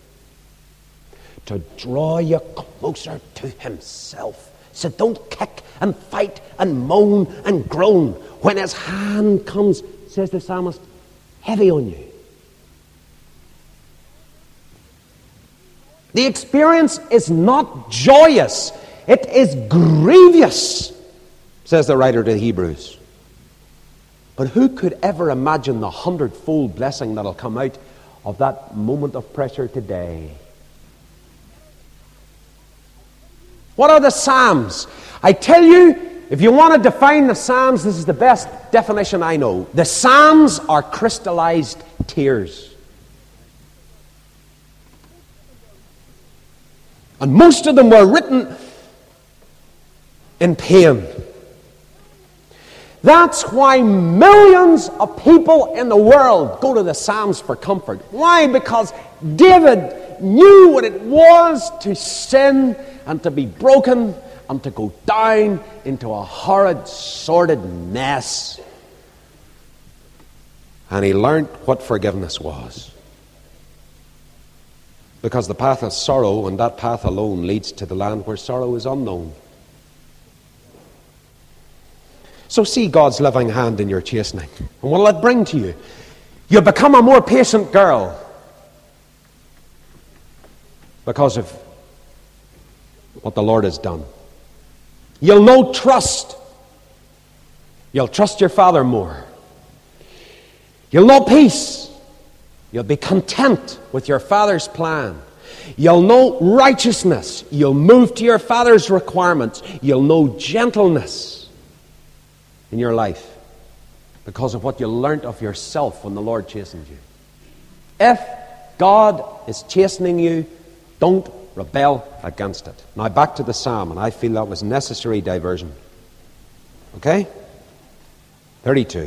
to draw you closer to Himself. So don't kick and fight and moan and groan when His hand comes, says the psalmist, heavy on you. The experience is not joyous. It is grievous, says the writer to the Hebrews. But who could ever imagine the 100-fold blessing that'll come out of that moment of pressure today? What are the Psalms? I tell you, if you want to define the Psalms, this is the best definition I know. The Psalms are crystallized tears. And most of them were written in pain. That's why millions of people in the world go to the Psalms for comfort. Why? Because David knew what it was to sin and to be broken and to go down into a horrid, sordid mess. And he learned what forgiveness was. Because the path of sorrow, and that path alone, leads to the land where sorrow is unknown. So see God's loving hand in your chastening. And what will it bring to you? You'll become a more patient girl because of what the Lord has done. You'll know trust. You'll trust your father more. You'll know peace. You'll be content with your father's plan. You'll know righteousness. You'll move to your father's requirements. You'll know gentleness in your life because of what you learnt of yourself when the Lord chastened you. If God is chastening you, don't rebel against it. Now back to the psalm, and I feel that was necessary diversion. Okay? 32.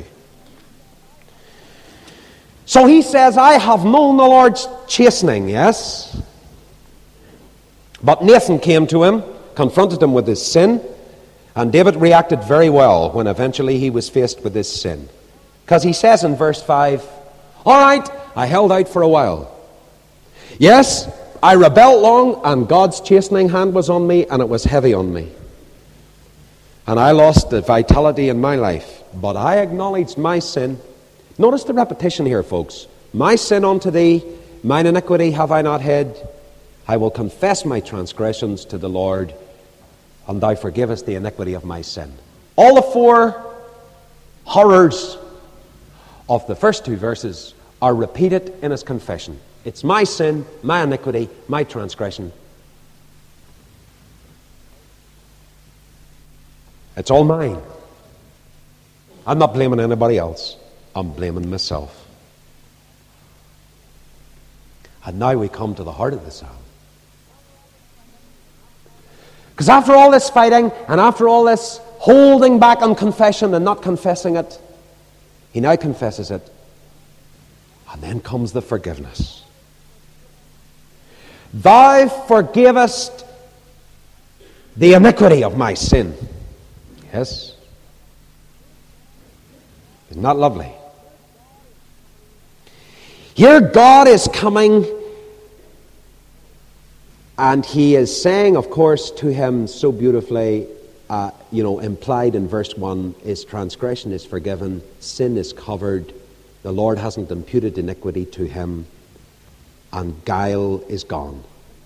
So he says, I have known the Lord's chastening, yes? But Nathan came to him, confronted him with his sin, and David reacted very well when eventually he was faced with his sin. Because he says in verse 5, all right, I held out for a while. Yes, I rebelled long, and God's chastening hand was on me, and it was heavy on me. And I lost the vitality in my life. But I acknowledged my sin. Notice the repetition here, folks. My sin unto thee, mine iniquity have I not hid. I will confess my transgressions to the Lord, and thou forgivest the iniquity of my sin. All the four horrors of the first two verses are repeated in his confession. It's my sin, my iniquity, my transgression. It's all mine. I'm not blaming anybody else. I'm blaming myself. And now we come to the heart of the psalm. Because after all this fighting, and after all this holding back on confession and not confessing it, he now confesses it. And then comes the forgiveness. Thou forgivest the iniquity of my sin. Yes. Isn't that lovely? Here God is coming, and he is saying, of course, to him so beautifully, implied in verse 1, his transgression is forgiven, sin is covered, the Lord hasn't imputed iniquity to him, and guile is gone.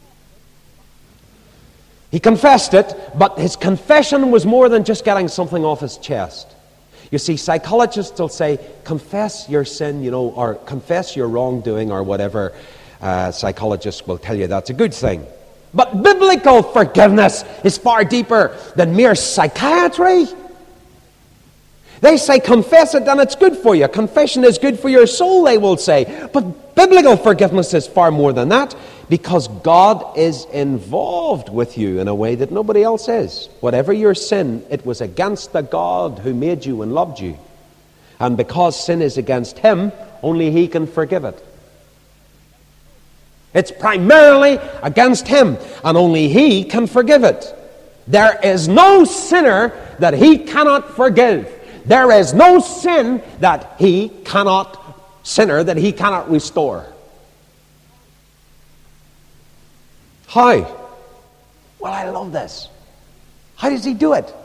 He confessed it, but his confession was more than just getting something off his chest. You see, psychologists will say, confess your sin, or confess your wrongdoing, or whatever. Psychologists will tell you that's a good thing. But biblical forgiveness is far deeper than mere psychiatry. They say confess it and it's good for you. Confession is good for your soul, they will say. But biblical forgiveness is far more than that, because God is involved with you in a way that nobody else is. Whatever your sin, it was against the God who made you and loved you. And because sin is against him, only he can forgive it. It's primarily against him, and only he can forgive it. There is no sinner that he cannot forgive. There is no sinner that he cannot restore. How? Well, I love this. How does he do it?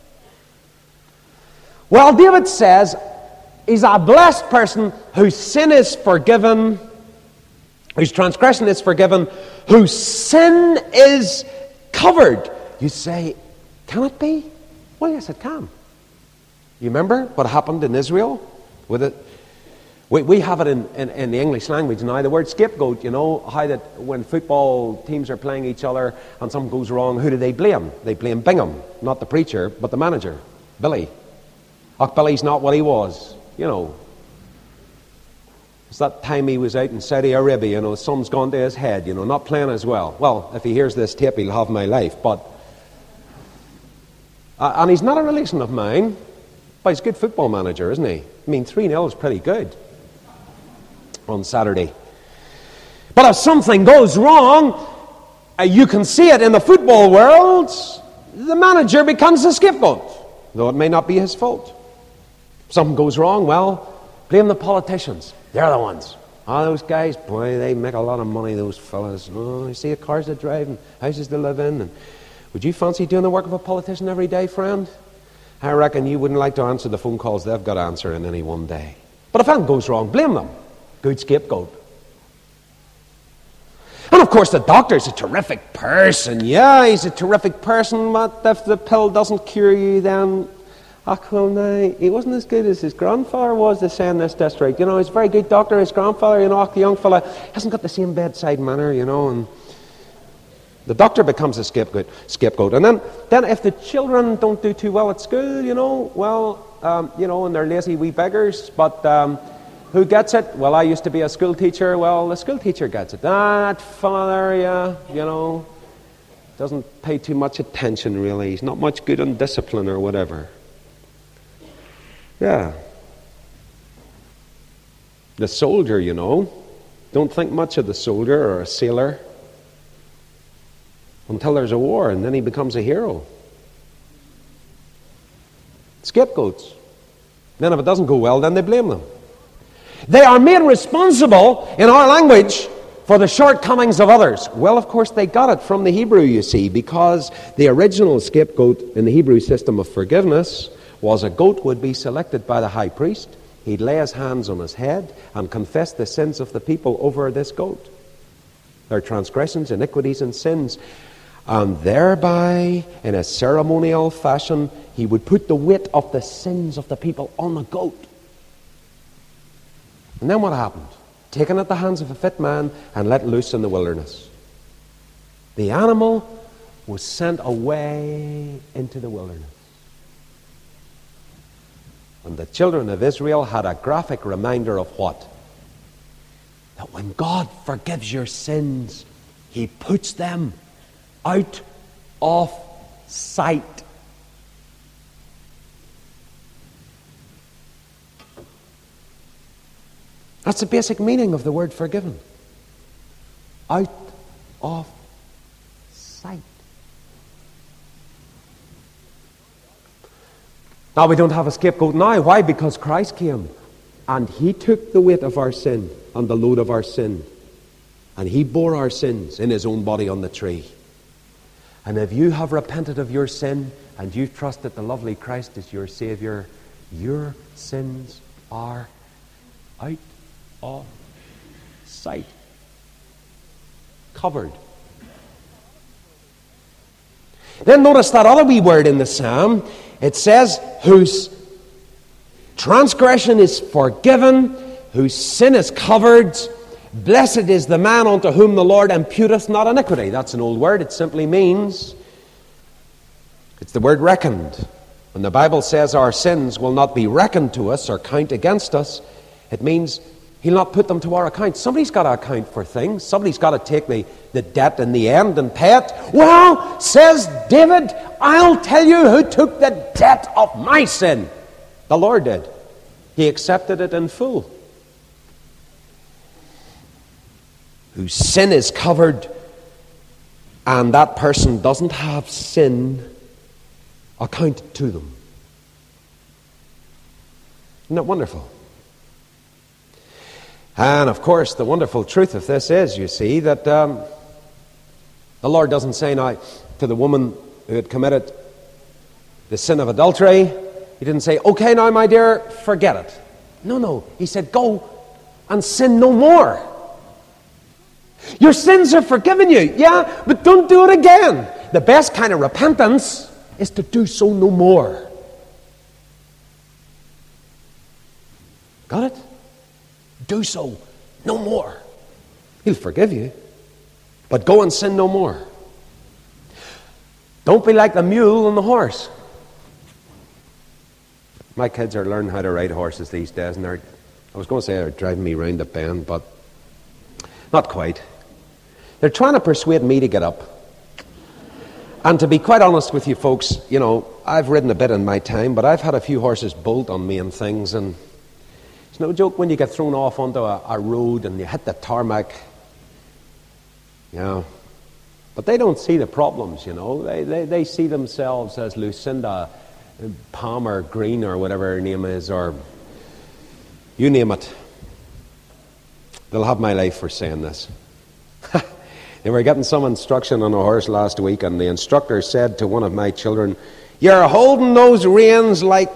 Well, David says he's a blessed person whose sin is forgiven, whose transgression is forgiven, whose sin is covered. You say, can it be? Well, yes, it can. You remember what happened in Israel with it? We have it in the English language now, the word scapegoat. You know how that when football teams are playing each other and something goes wrong, who do they blame? They blame Bingham, not the preacher, but the manager, Billy. Billy's not what he was, It's that time he was out in Saudi Arabia, something's gone to his head, not playing as well. Well, if he hears this tape, he'll have my life, but... and he's not a relation of mine, but he's a good football manager, isn't he? I mean, 3-0 is pretty good on Saturday. But if something goes wrong, you can see it in the football world, the manager becomes the scapegoat, though it may not be his fault. If something goes wrong, well, blame the politicians. They're the ones. Those guys, boy, they make a lot of money, those fellas. You see the cars they drive and houses they live in. And would you fancy doing the work of a politician every day, friend? I reckon you wouldn't like to answer the phone calls they've got to answer in any one day. But if anything goes wrong, blame them. Good scapegoat. And of course the doctor's a terrific person. Yeah, he's a terrific person, but if the pill doesn't cure you, then... he wasn't as good as his grandfather was, to say in this district. He's a very good doctor. His grandfather, the young fella, hasn't got the same bedside manner, and the doctor becomes a scapegoat. And then if the children don't do too well at school, and they're lazy wee beggars, but who gets it? Well, I used to be a school teacher. Well, the school teacher gets it. That fella there, doesn't pay too much attention, really. He's not much good on discipline or whatever. Yeah. The soldier, don't think much of the soldier or a sailor until there's a war, and then he becomes a hero. Scapegoats. Then if it doesn't go well, then they blame them. They are made responsible, in our language, for the shortcomings of others. Well, of course, they got it from the Hebrew, you see, because the original scapegoat in the Hebrew system of forgiveness was a goat would be selected by the high priest. He'd lay his hands on his head and confess the sins of the people over this goat, their transgressions, iniquities, and sins. And thereby, in a ceremonial fashion, he would put the weight of the sins of the people on the goat. And then what happened? Taken at the hands of a fit man and let loose in the wilderness. The animal was sent away into the wilderness. And the children of Israel had a graphic reminder of what? That when God forgives your sins, he puts them out of sight. That's the basic meaning of the word forgiven. Out of sight. Now we don't have a scapegoat now. Why? Because Christ came and He took the weight of our sin and the load of our sin. And He bore our sins in His own body on the tree. And if you have repented of your sin and you've trusted the lovely Christ as your Savior, your sins are out of sight. Covered. Then notice that other wee word in the psalm. It says, whose transgression is forgiven, whose sin is covered. Blessed is the man unto whom the Lord imputeth not iniquity. That's an old word. It simply means, it's the word reckoned. When the Bible says our sins will not be reckoned to us or count against us, it means He'll not put them to our account. Somebody's got to account for things. Somebody's got to take the debt in the end and pay it. Well, says David, I'll tell you who took the debt of my sin. The Lord did. He accepted it in full. Whose sin is covered, and that person doesn't have sin accounted to them. Isn't that wonderful? And of course, the wonderful truth of this is, you see, that the Lord doesn't say now to the woman who had committed the sin of adultery, He didn't say, okay, now, my dear, forget it. No. He said, go and sin no more. Your sins are forgiven you, yeah, but don't do it again. The best kind of repentance is to do so no more. Got it? Do so no more. He'll forgive you, but go and sin no more. Don't be like the mule and the horse. My kids are learning how to ride horses these days, and I was going to say they're driving me round the bend, but not quite. They're trying to persuade me to get up. And to be quite honest with you folks, you know, I've ridden a bit in my time, but I've had a few horses bolt on me and things, and it's no joke when you get thrown off onto a road and you hit the tarmac. You know. But they don't see the problems, you know. They see themselves as Lucinda Palmer Green or whatever her name is, or you name it. They'll have my life for saying this. They were getting some instruction on a horse last week, and the instructor said to one of my children, "You're holding those reins like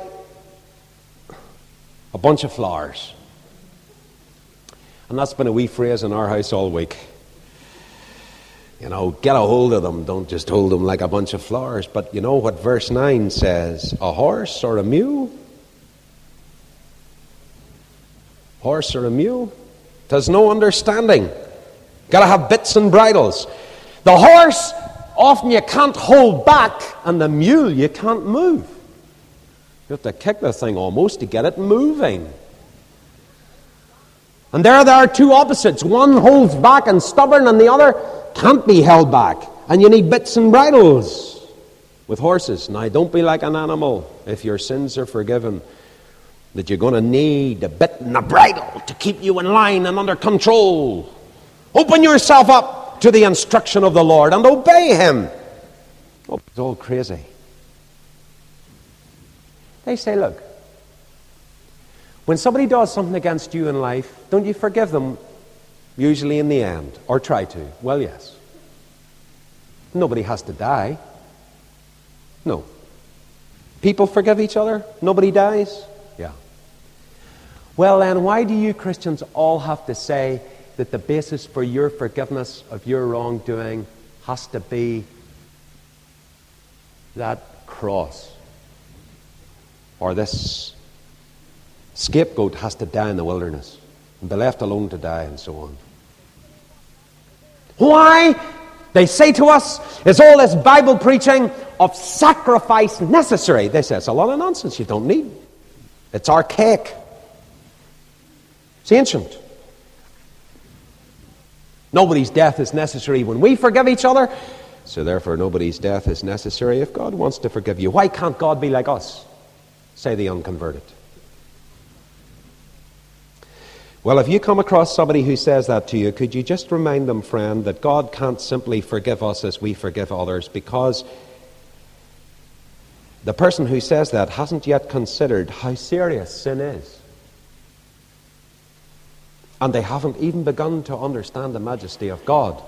a bunch of flowers." And that's been a wee phrase in our house all week. You know, get a hold of them. Don't just hold them like a bunch of flowers. But you know what verse 9 says? A horse or a mule? Horse or a mule? There's no understanding. Got to have bits and bridles. The horse, often you can't hold back, and the mule you can't move. You have to kick the thing almost to get it moving. And there are two opposites. One holds back and stubborn, and the other can't be held back. And you need bits and bridles with horses. Now, don't be like an animal if your sins are forgiven, that you're going to need a bit and a bridle to keep you in line and under control. Open yourself up to the instruction of the Lord and obey Him. Oh, it's all crazy. They say, look, when somebody does something against you in life, don't you forgive them usually in the end, or try to? Well, yes. Nobody has to die. No. People forgive each other? Nobody dies? Yeah. Well, then, why do you Christians all have to say that the basis for your forgiveness of your wrongdoing has to be that cross? Or this scapegoat has to die in the wilderness and be left alone to die, and so on. Why? They say to us, is all this Bible preaching of sacrifice necessary? They say it's a lot of nonsense. You don't need. It's archaic. It's ancient. Nobody's death is necessary when we forgive each other, so therefore nobody's death is necessary if God wants to forgive you. Why can't God be like us? Say the unconverted. Well, if you come across somebody who says that to you, could you just remind them, friend, that God can't simply forgive us as we forgive others, because The person who says that hasn't yet considered how serious sin is. And they haven't even begun to understand the majesty of God.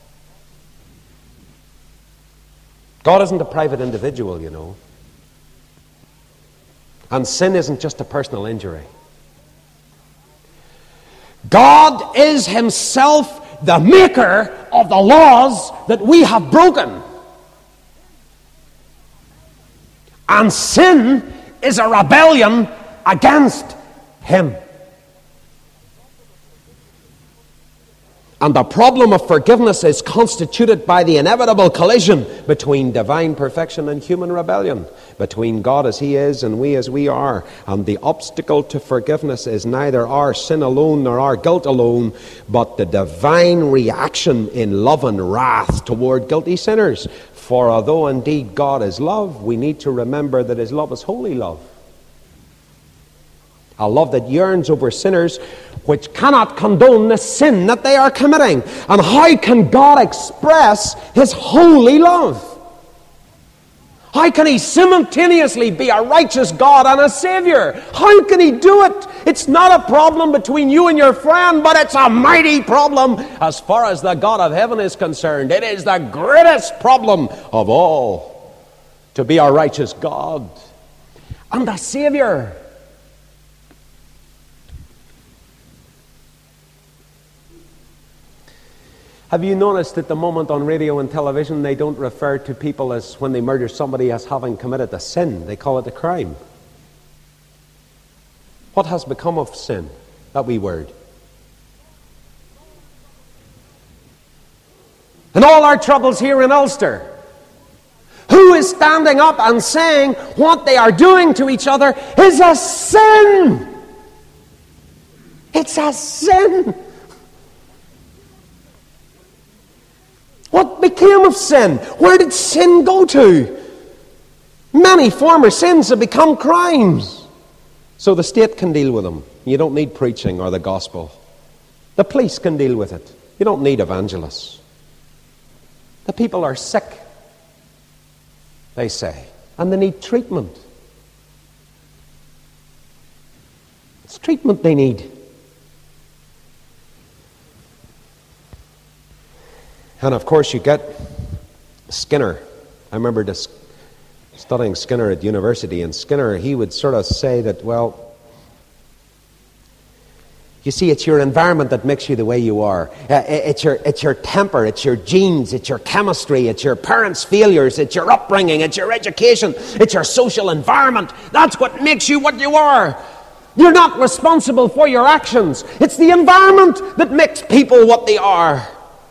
God isn't a private individual, you know. And sin isn't just a personal injury. God is himself the maker of the laws that we have broken. And sin is a rebellion against him. And the problem of forgiveness is constituted by the inevitable collision between divine perfection and human rebellion, between God as he is and we as we are. And the obstacle to forgiveness is neither our sin alone nor our guilt alone, but the divine reaction in love and wrath toward guilty sinners. For although indeed God is love, we need to remember that his love is holy love. A love that yearns over sinners, which cannot condone the sin that they are committing. And how can God express his holy love? How can he simultaneously be a righteous God and a Savior? How can he do it? It's not a problem between you and your friend, but it's a mighty problem as far as the God of heaven is concerned. It is the greatest problem of all, to be a righteous God and a Savior. Have you noticed at the moment on radio and television they don't refer to people as, when they murder somebody, as having committed a sin? They call it a crime. What has become of sin? That wee word. And all our troubles here in Ulster, who is standing up and saying what they are doing to each other is a sin? It's a sin. What became of sin? Where did sin go to? Many former sins have become crimes. So the state can deal with them. You don't need preaching or the gospel. The police can deal with it. You don't need evangelists. The people are sick, they say, and they need treatment. It's treatment they need. And of course you get Skinner. I remember studying Skinner at university, and Skinner, he would sort of say that, well, you see, it's your environment that makes you the way you are. It's your temper, it's your genes, it's your chemistry, it's your parents' failures, it's your upbringing, it's your education, it's your social environment. That's what makes you what you are. You're not responsible for your actions. It's the environment that makes people what they are.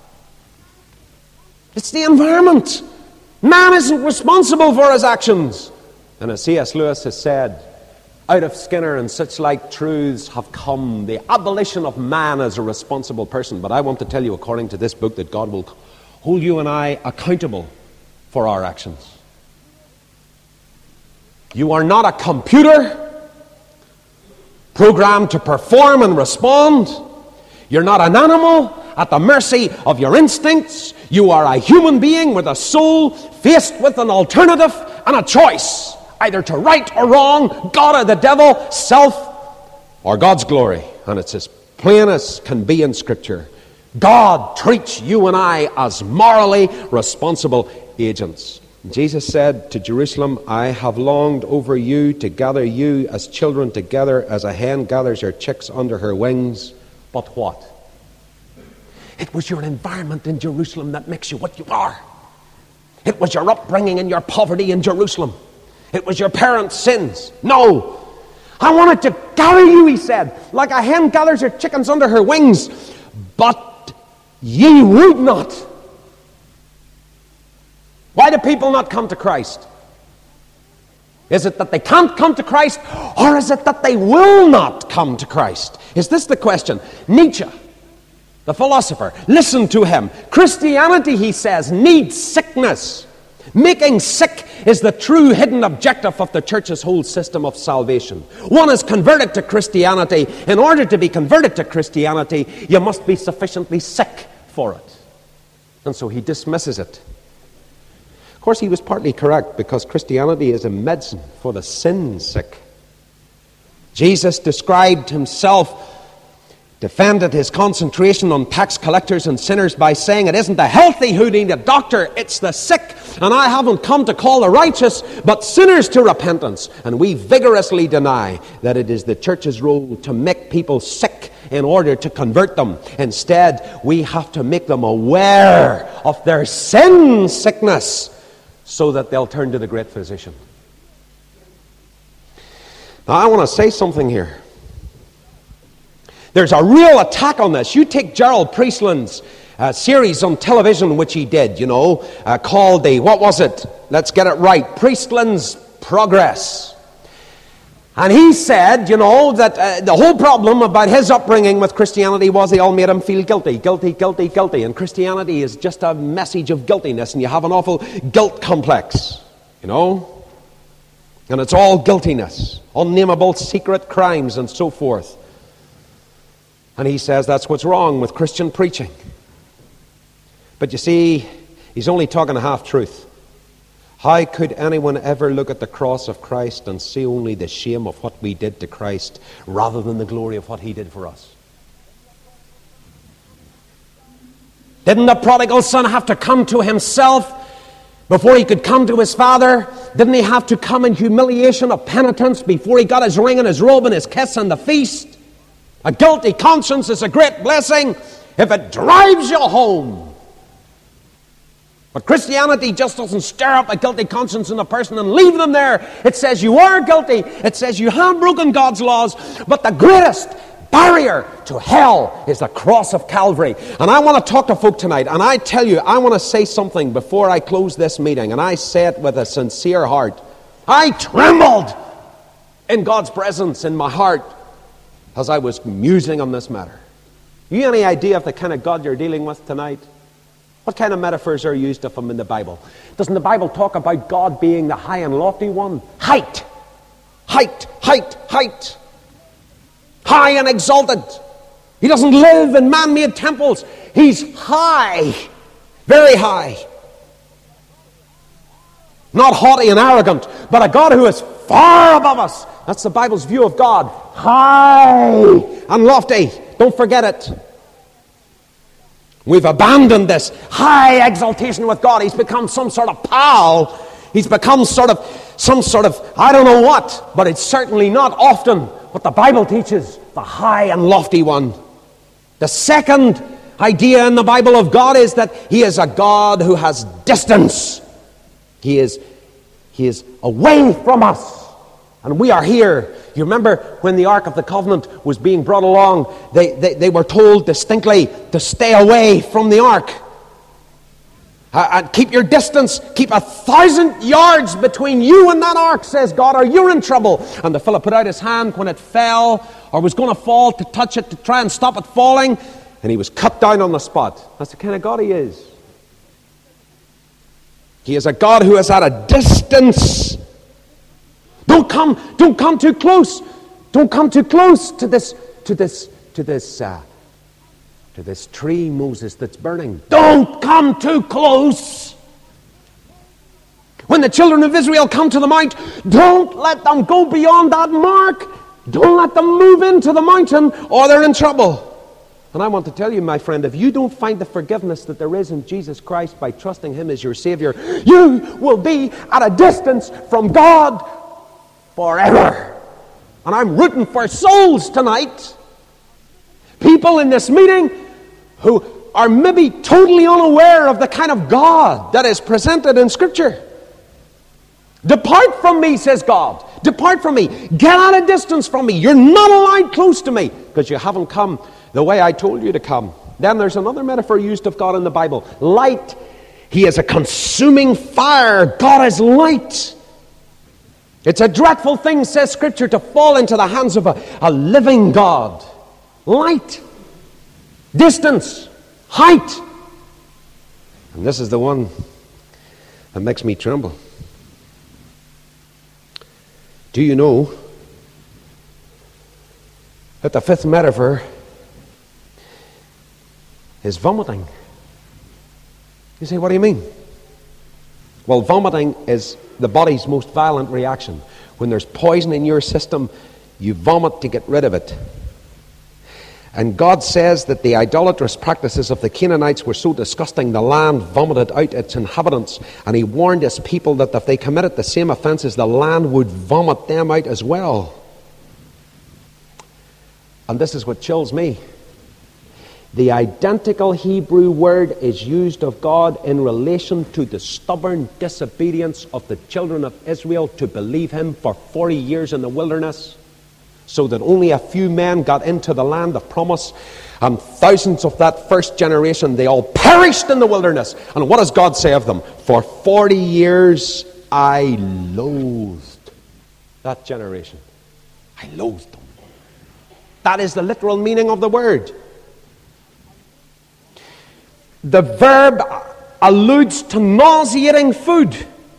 It's the environment. Man isn't responsible for his actions. And as C.S. Lewis has said, out of Skinner and such like truths have come the abolition of man as a responsible person. But I want to tell you, according to this book, that God will hold you and I accountable for our actions. You are not a computer programmed to perform and respond. You're not an animal at the mercy of your instincts. You are a human being with a soul, faced with an alternative and a choice, either to right or wrong, God or the devil, self or God's glory. And it's as plain as can be in Scripture. God treats you and I as morally responsible agents. Jesus said to Jerusalem, I have longed over you to gather you as children together, as a hen gathers her chicks under her wings. But what? It was your environment in Jerusalem that makes you what you are. It was your upbringing and your poverty in Jerusalem. It was your parents' sins. No. I wanted to gather you, he said, like a hen gathers her chickens under her wings. But ye would not. Why do people not come to Christ? Is it that they can't come to Christ, or is it that they will not come to Christ? Is this the question? Nietzsche, the philosopher, listen to him. Christianity, he says, needs sickness. Making sick is the true hidden objective of the church's whole system of salvation. One is converted to Christianity. In order to be converted to Christianity, you must be sufficiently sick for it. And so he dismisses it. Of course, he was partly correct, because Christianity is a medicine for the sin sick. Jesus described himself, defended his concentration on tax collectors and sinners by saying, it isn't the healthy who need a doctor, it's the sick. And I haven't come to call the righteous, but sinners to repentance. And we vigorously deny that it is the church's role to make people sick in order to convert them. Instead, we have to make them aware of their sin sickness so that they'll turn to the great physician. Now, I want to say something here. There's a real attack on this. You take Gerald Priestland's series on television, which he did, called what was it? Let's get it right. Priestland's Progress. And he said, that the whole problem about his upbringing with Christianity was they all made him feel guilty, guilty, guilty, guilty. And Christianity is just a message of guiltiness, and you have an awful guilt complex, And it's all guiltiness, unnameable secret crimes and so forth. And he says that's what's wrong with Christian preaching. But you see, he's only talking a half-truth. How could anyone ever look at the cross of Christ and see only the shame of what we did to Christ rather than the glory of what he did for us? Didn't the prodigal son have to come to himself before he could come to his father? Didn't he have to come in humiliation of penitence before he got his ring and his robe and his kiss and the feast? A guilty conscience is a great blessing if it drives you home. But Christianity just doesn't stir up a guilty conscience in a person and leave them there. It says you are guilty. It says you have broken God's laws. But the greatest barrier to hell is the cross of Calvary. And I want to talk to folk tonight. And I tell you, I want to say something before I close this meeting. And I say it with a sincere heart. I trembled in God's presence in my heart as I was musing on this matter. You any idea of the kind of God you're dealing with tonight? What kind of metaphors are used of him in the Bible? Doesn't the Bible talk about God being the high and lofty one? Height. Height, height, height. High and exalted. He doesn't live in man-made temples. He's high. Very high. Not haughty and arrogant, but a God who is far above us. That's the Bible's view of God. High and lofty. Don't forget it. We've abandoned this high exaltation with God. He's become some sort of pal. He's become some sort of, I don't know what, but it's certainly not often what the Bible teaches, the high and lofty one. The second idea in the Bible of God is that he is a God who has distance. He is away from us. And we are here. You remember when the Ark of the Covenant was being brought along, they were told distinctly to stay away from the Ark. And keep your distance. Keep 1,000 yards between you and that Ark, says God, or you're in trouble. And the fellow put out his hand when it fell, or was going to fall, to touch it, to try and stop it falling. And he was cut down on the spot. That's the kind of God he is. He is a God who is at a distance. Don't come too close. Don't come too close to this tree, Moses, that's burning. Don't come too close. When the children of Israel come to the mount, don't let them go beyond that mark. Don't let them move into the mountain, or they're in trouble. And I want to tell you, my friend, if you don't find the forgiveness that there is in Jesus Christ by trusting him as your Savior, you will be at a distance from God forever. And I'm rooting for souls tonight. People in this meeting who are maybe totally unaware of the kind of God that is presented in Scripture. Depart from me, says God. Depart from me. Get at a distance from me. You're not allowed close to me because you haven't come the way I told you to come. Then there's another metaphor used of God in the Bible. Light. He is a consuming fire. God is light. It's a dreadful thing, says Scripture, to fall into the hands of a living God. Light. Distance. Height. And this is the one that makes me tremble. Do you know that the fifth metaphor is vomiting? You say, what do you mean? Well, vomiting is the body's most violent reaction. When there's poison in your system, you vomit to get rid of it. And God says that the idolatrous practices of the Canaanites were so disgusting, the land vomited out its inhabitants. And he warned his people that if they committed the same offenses, the land would vomit them out as well. And this is what chills me. The identical Hebrew word is used of God in relation to the stubborn disobedience of the children of Israel to believe him for 40 years in the wilderness, so that only a few men got into the land of promise, and thousands of that first generation, they all perished in the wilderness. And what does God say of them? For 40 years I loathed that generation. I loathed them. That is the literal meaning of the word. The verb alludes to nauseating food.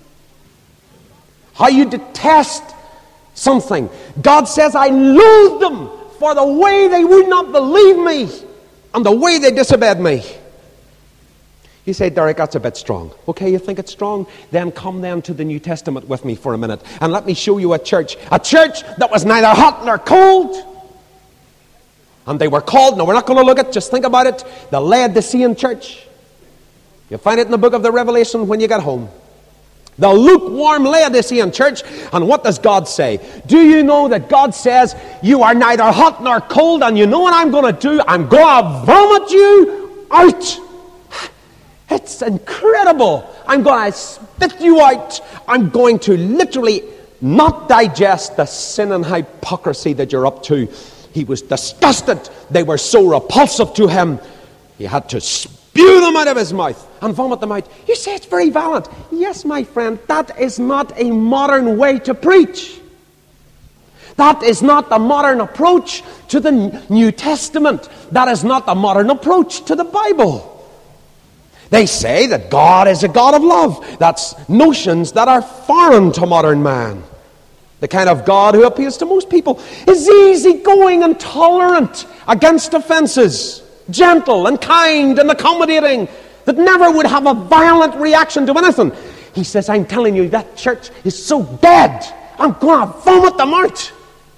How you detest something. God says, I loathe them for the way they would not believe me and the way they disobeyed me. You say, Derek, that's a bit strong. Okay, you think it's strong? Then come then to the New Testament with me for a minute and let me show you a church that was neither hot nor cold. And they were called, no, we're not going to look at, just think about it, the Laodicean church. You'll find it in the book of the Revelation when you get home. The lukewarm Laodicean church. And what does God say? Do you know that God says, you are neither hot nor cold, and you know what I'm going to do? I'm going to vomit you out. It's incredible. I'm going to spit you out. I'm going to literally not digest the sin and hypocrisy that you're up to. He was disgusted. They were so repulsive to him. He had to spew them out of his mouth and vomit them out. You say it's very violent. Yes, my friend, that is not a modern way to preach. That is not the modern approach to the New Testament. That is not the modern approach to the Bible. They say that God is a God of love. That's notions that are foreign to modern man. The kind of God who appeals to most people is easygoing and tolerant against offenses, gentle and kind and accommodating, that never would have a violent reaction to anything. He says, I'm telling you, that church is so dead, I'm going to vomit them out.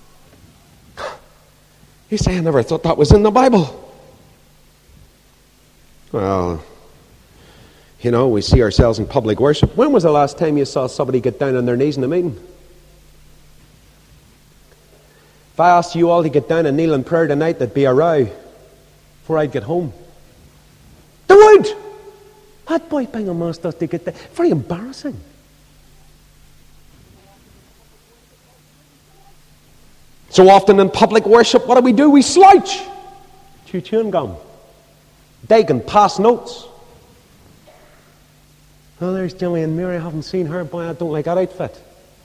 You say, I never thought that was in the Bible. Well, you know, we see ourselves in public worship. When was the last time you saw somebody get down on their knees in a meeting? If I asked you all to get down and kneel in prayer tonight, there'd be a row before I'd get home. There would! That boy Bingham asked us to get down. Very embarrassing. So often in public worship, what do? We slouch. Chew chewing gum. They can pass notes. Oh, there's Jimmy and Mary. I haven't seen her. Boy, I don't like that outfit.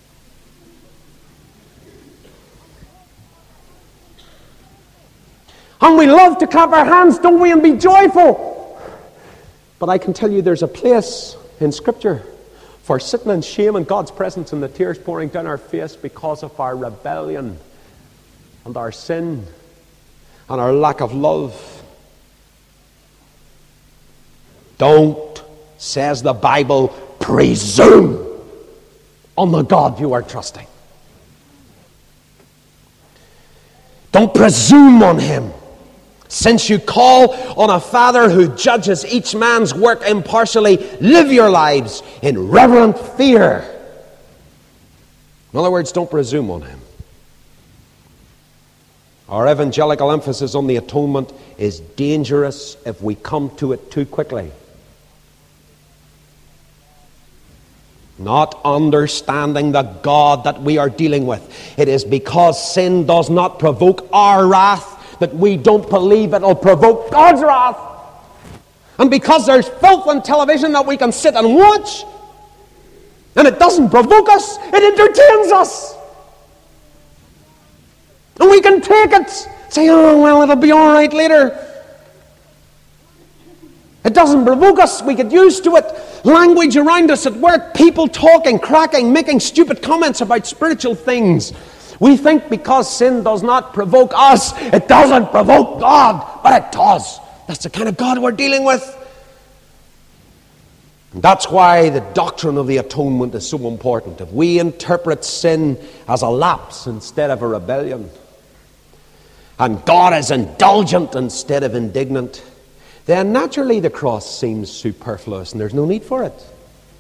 And we love to clap our hands, don't we, and be joyful. But I can tell you there's a place in Scripture for sitting in shame in God's presence and the tears pouring down our face because of our rebellion and our sin and our lack of love. Don't, says the Bible, presume on the God you are trusting. Don't presume on him. Since you call on a Father who judges each man's work impartially, live your lives in reverent fear. In other words, don't presume on him. Our evangelical emphasis on the atonement is dangerous if we come to it too quickly. Not understanding the God that we are dealing with. It is because sin does not provoke our wrath that we don't believe it'll provoke God's wrath. And because there's filth on television that we can sit and watch, and it doesn't provoke us, it entertains us. And we can take it, say, oh, well, it'll be all right later. It doesn't provoke us. We get used to it. Language around us at work, people talking, cracking, making stupid comments about spiritual things. We think because sin does not provoke us, it doesn't provoke God, but it does. That's the kind of God we're dealing with. That's why the doctrine of the atonement is so important. If we interpret sin as a lapse instead of a rebellion, and God is indulgent instead of indignant, then naturally the cross seems superfluous and there's no need for it.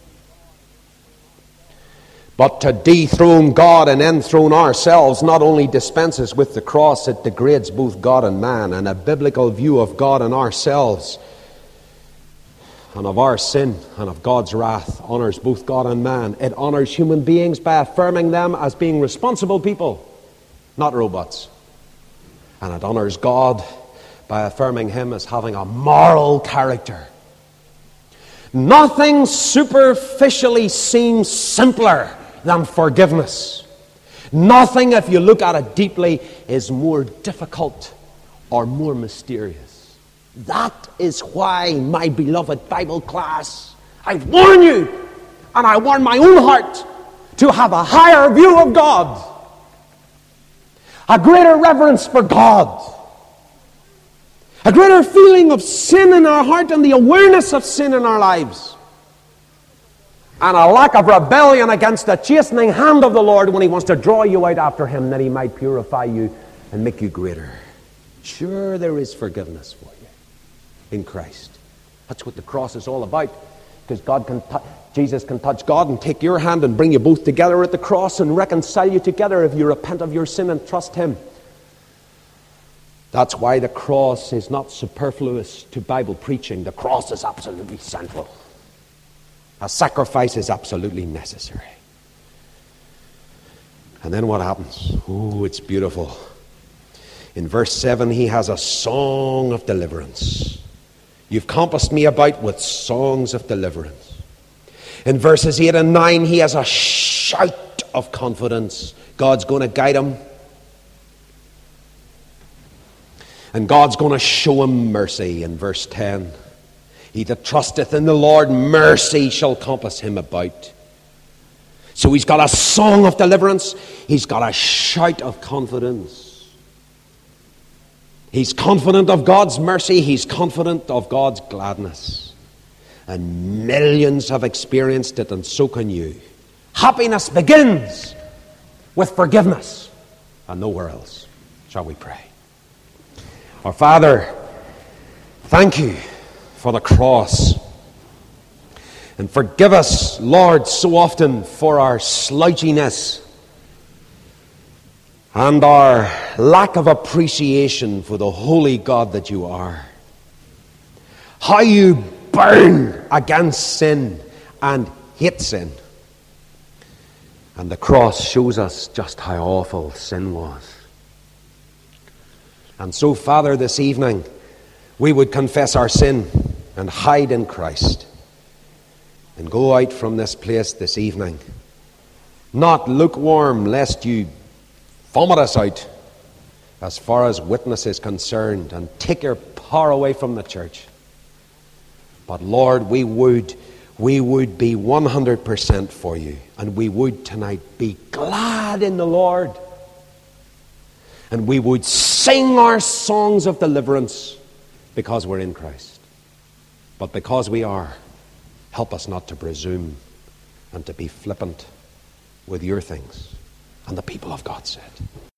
But to dethrone God and enthrone ourselves not only dispenses with the cross, it degrades both God and man. And a biblical view of God and ourselves and of our sin and of God's wrath honors both God and man. It honors human beings by affirming them as being responsible people, not robots. And it honors God by affirming him as having a moral character. Nothing superficially seems simpler than forgiveness. Nothing, if you look at it deeply, is more difficult or more mysterious. That is why, my beloved Bible class, I warn you, and I warn my own heart, to have a higher view of God, a greater reverence for God, a greater feeling of sin in our heart and the awareness of sin in our lives, and a lack of rebellion against the chastening hand of the Lord when he wants to draw you out after him, that he might purify you and make you greater. Sure, there is forgiveness for you in Christ. That's what the cross is all about. Because Jesus can touch God and take your hand and bring you both together at the cross and reconcile you together if you repent of your sin and trust him. That's why the cross is not superfluous to Bible preaching. The cross is absolutely central. A sacrifice is absolutely necessary. And then what happens? Oh, it's beautiful. In verse 7, he has a song of deliverance. You've compassed me about with songs of deliverance. In verses 8 and 9, he has a shout of confidence. God's going to guide him. And God's going to show him mercy. In verse 10, he that trusteth in the Lord, mercy shall compass him about. So he's got a song of deliverance. He's got a shout of confidence. He's confident of God's mercy. He's confident of God's gladness. And millions have experienced it, and so can you. Happiness begins with forgiveness and nowhere else. Shall we pray? Our Father, thank you for the cross. And forgive us, Lord, so often for our slouchiness and our lack of appreciation for the holy God that you are. How you burn against sin and hate sin. And the cross shows us just how awful sin was. And so, Father, this evening, we would confess our sin and hide in Christ. And go out from this place this evening, not lukewarm, lest you vomit us out as far as witness is concerned and take your power away from the church. But Lord, we would be 100% for you, and we would tonight be glad in the Lord, and we would sing our songs of deliverance because we're in Christ. But because we are, help us not to presume and to be flippant with your things. And the people of God said,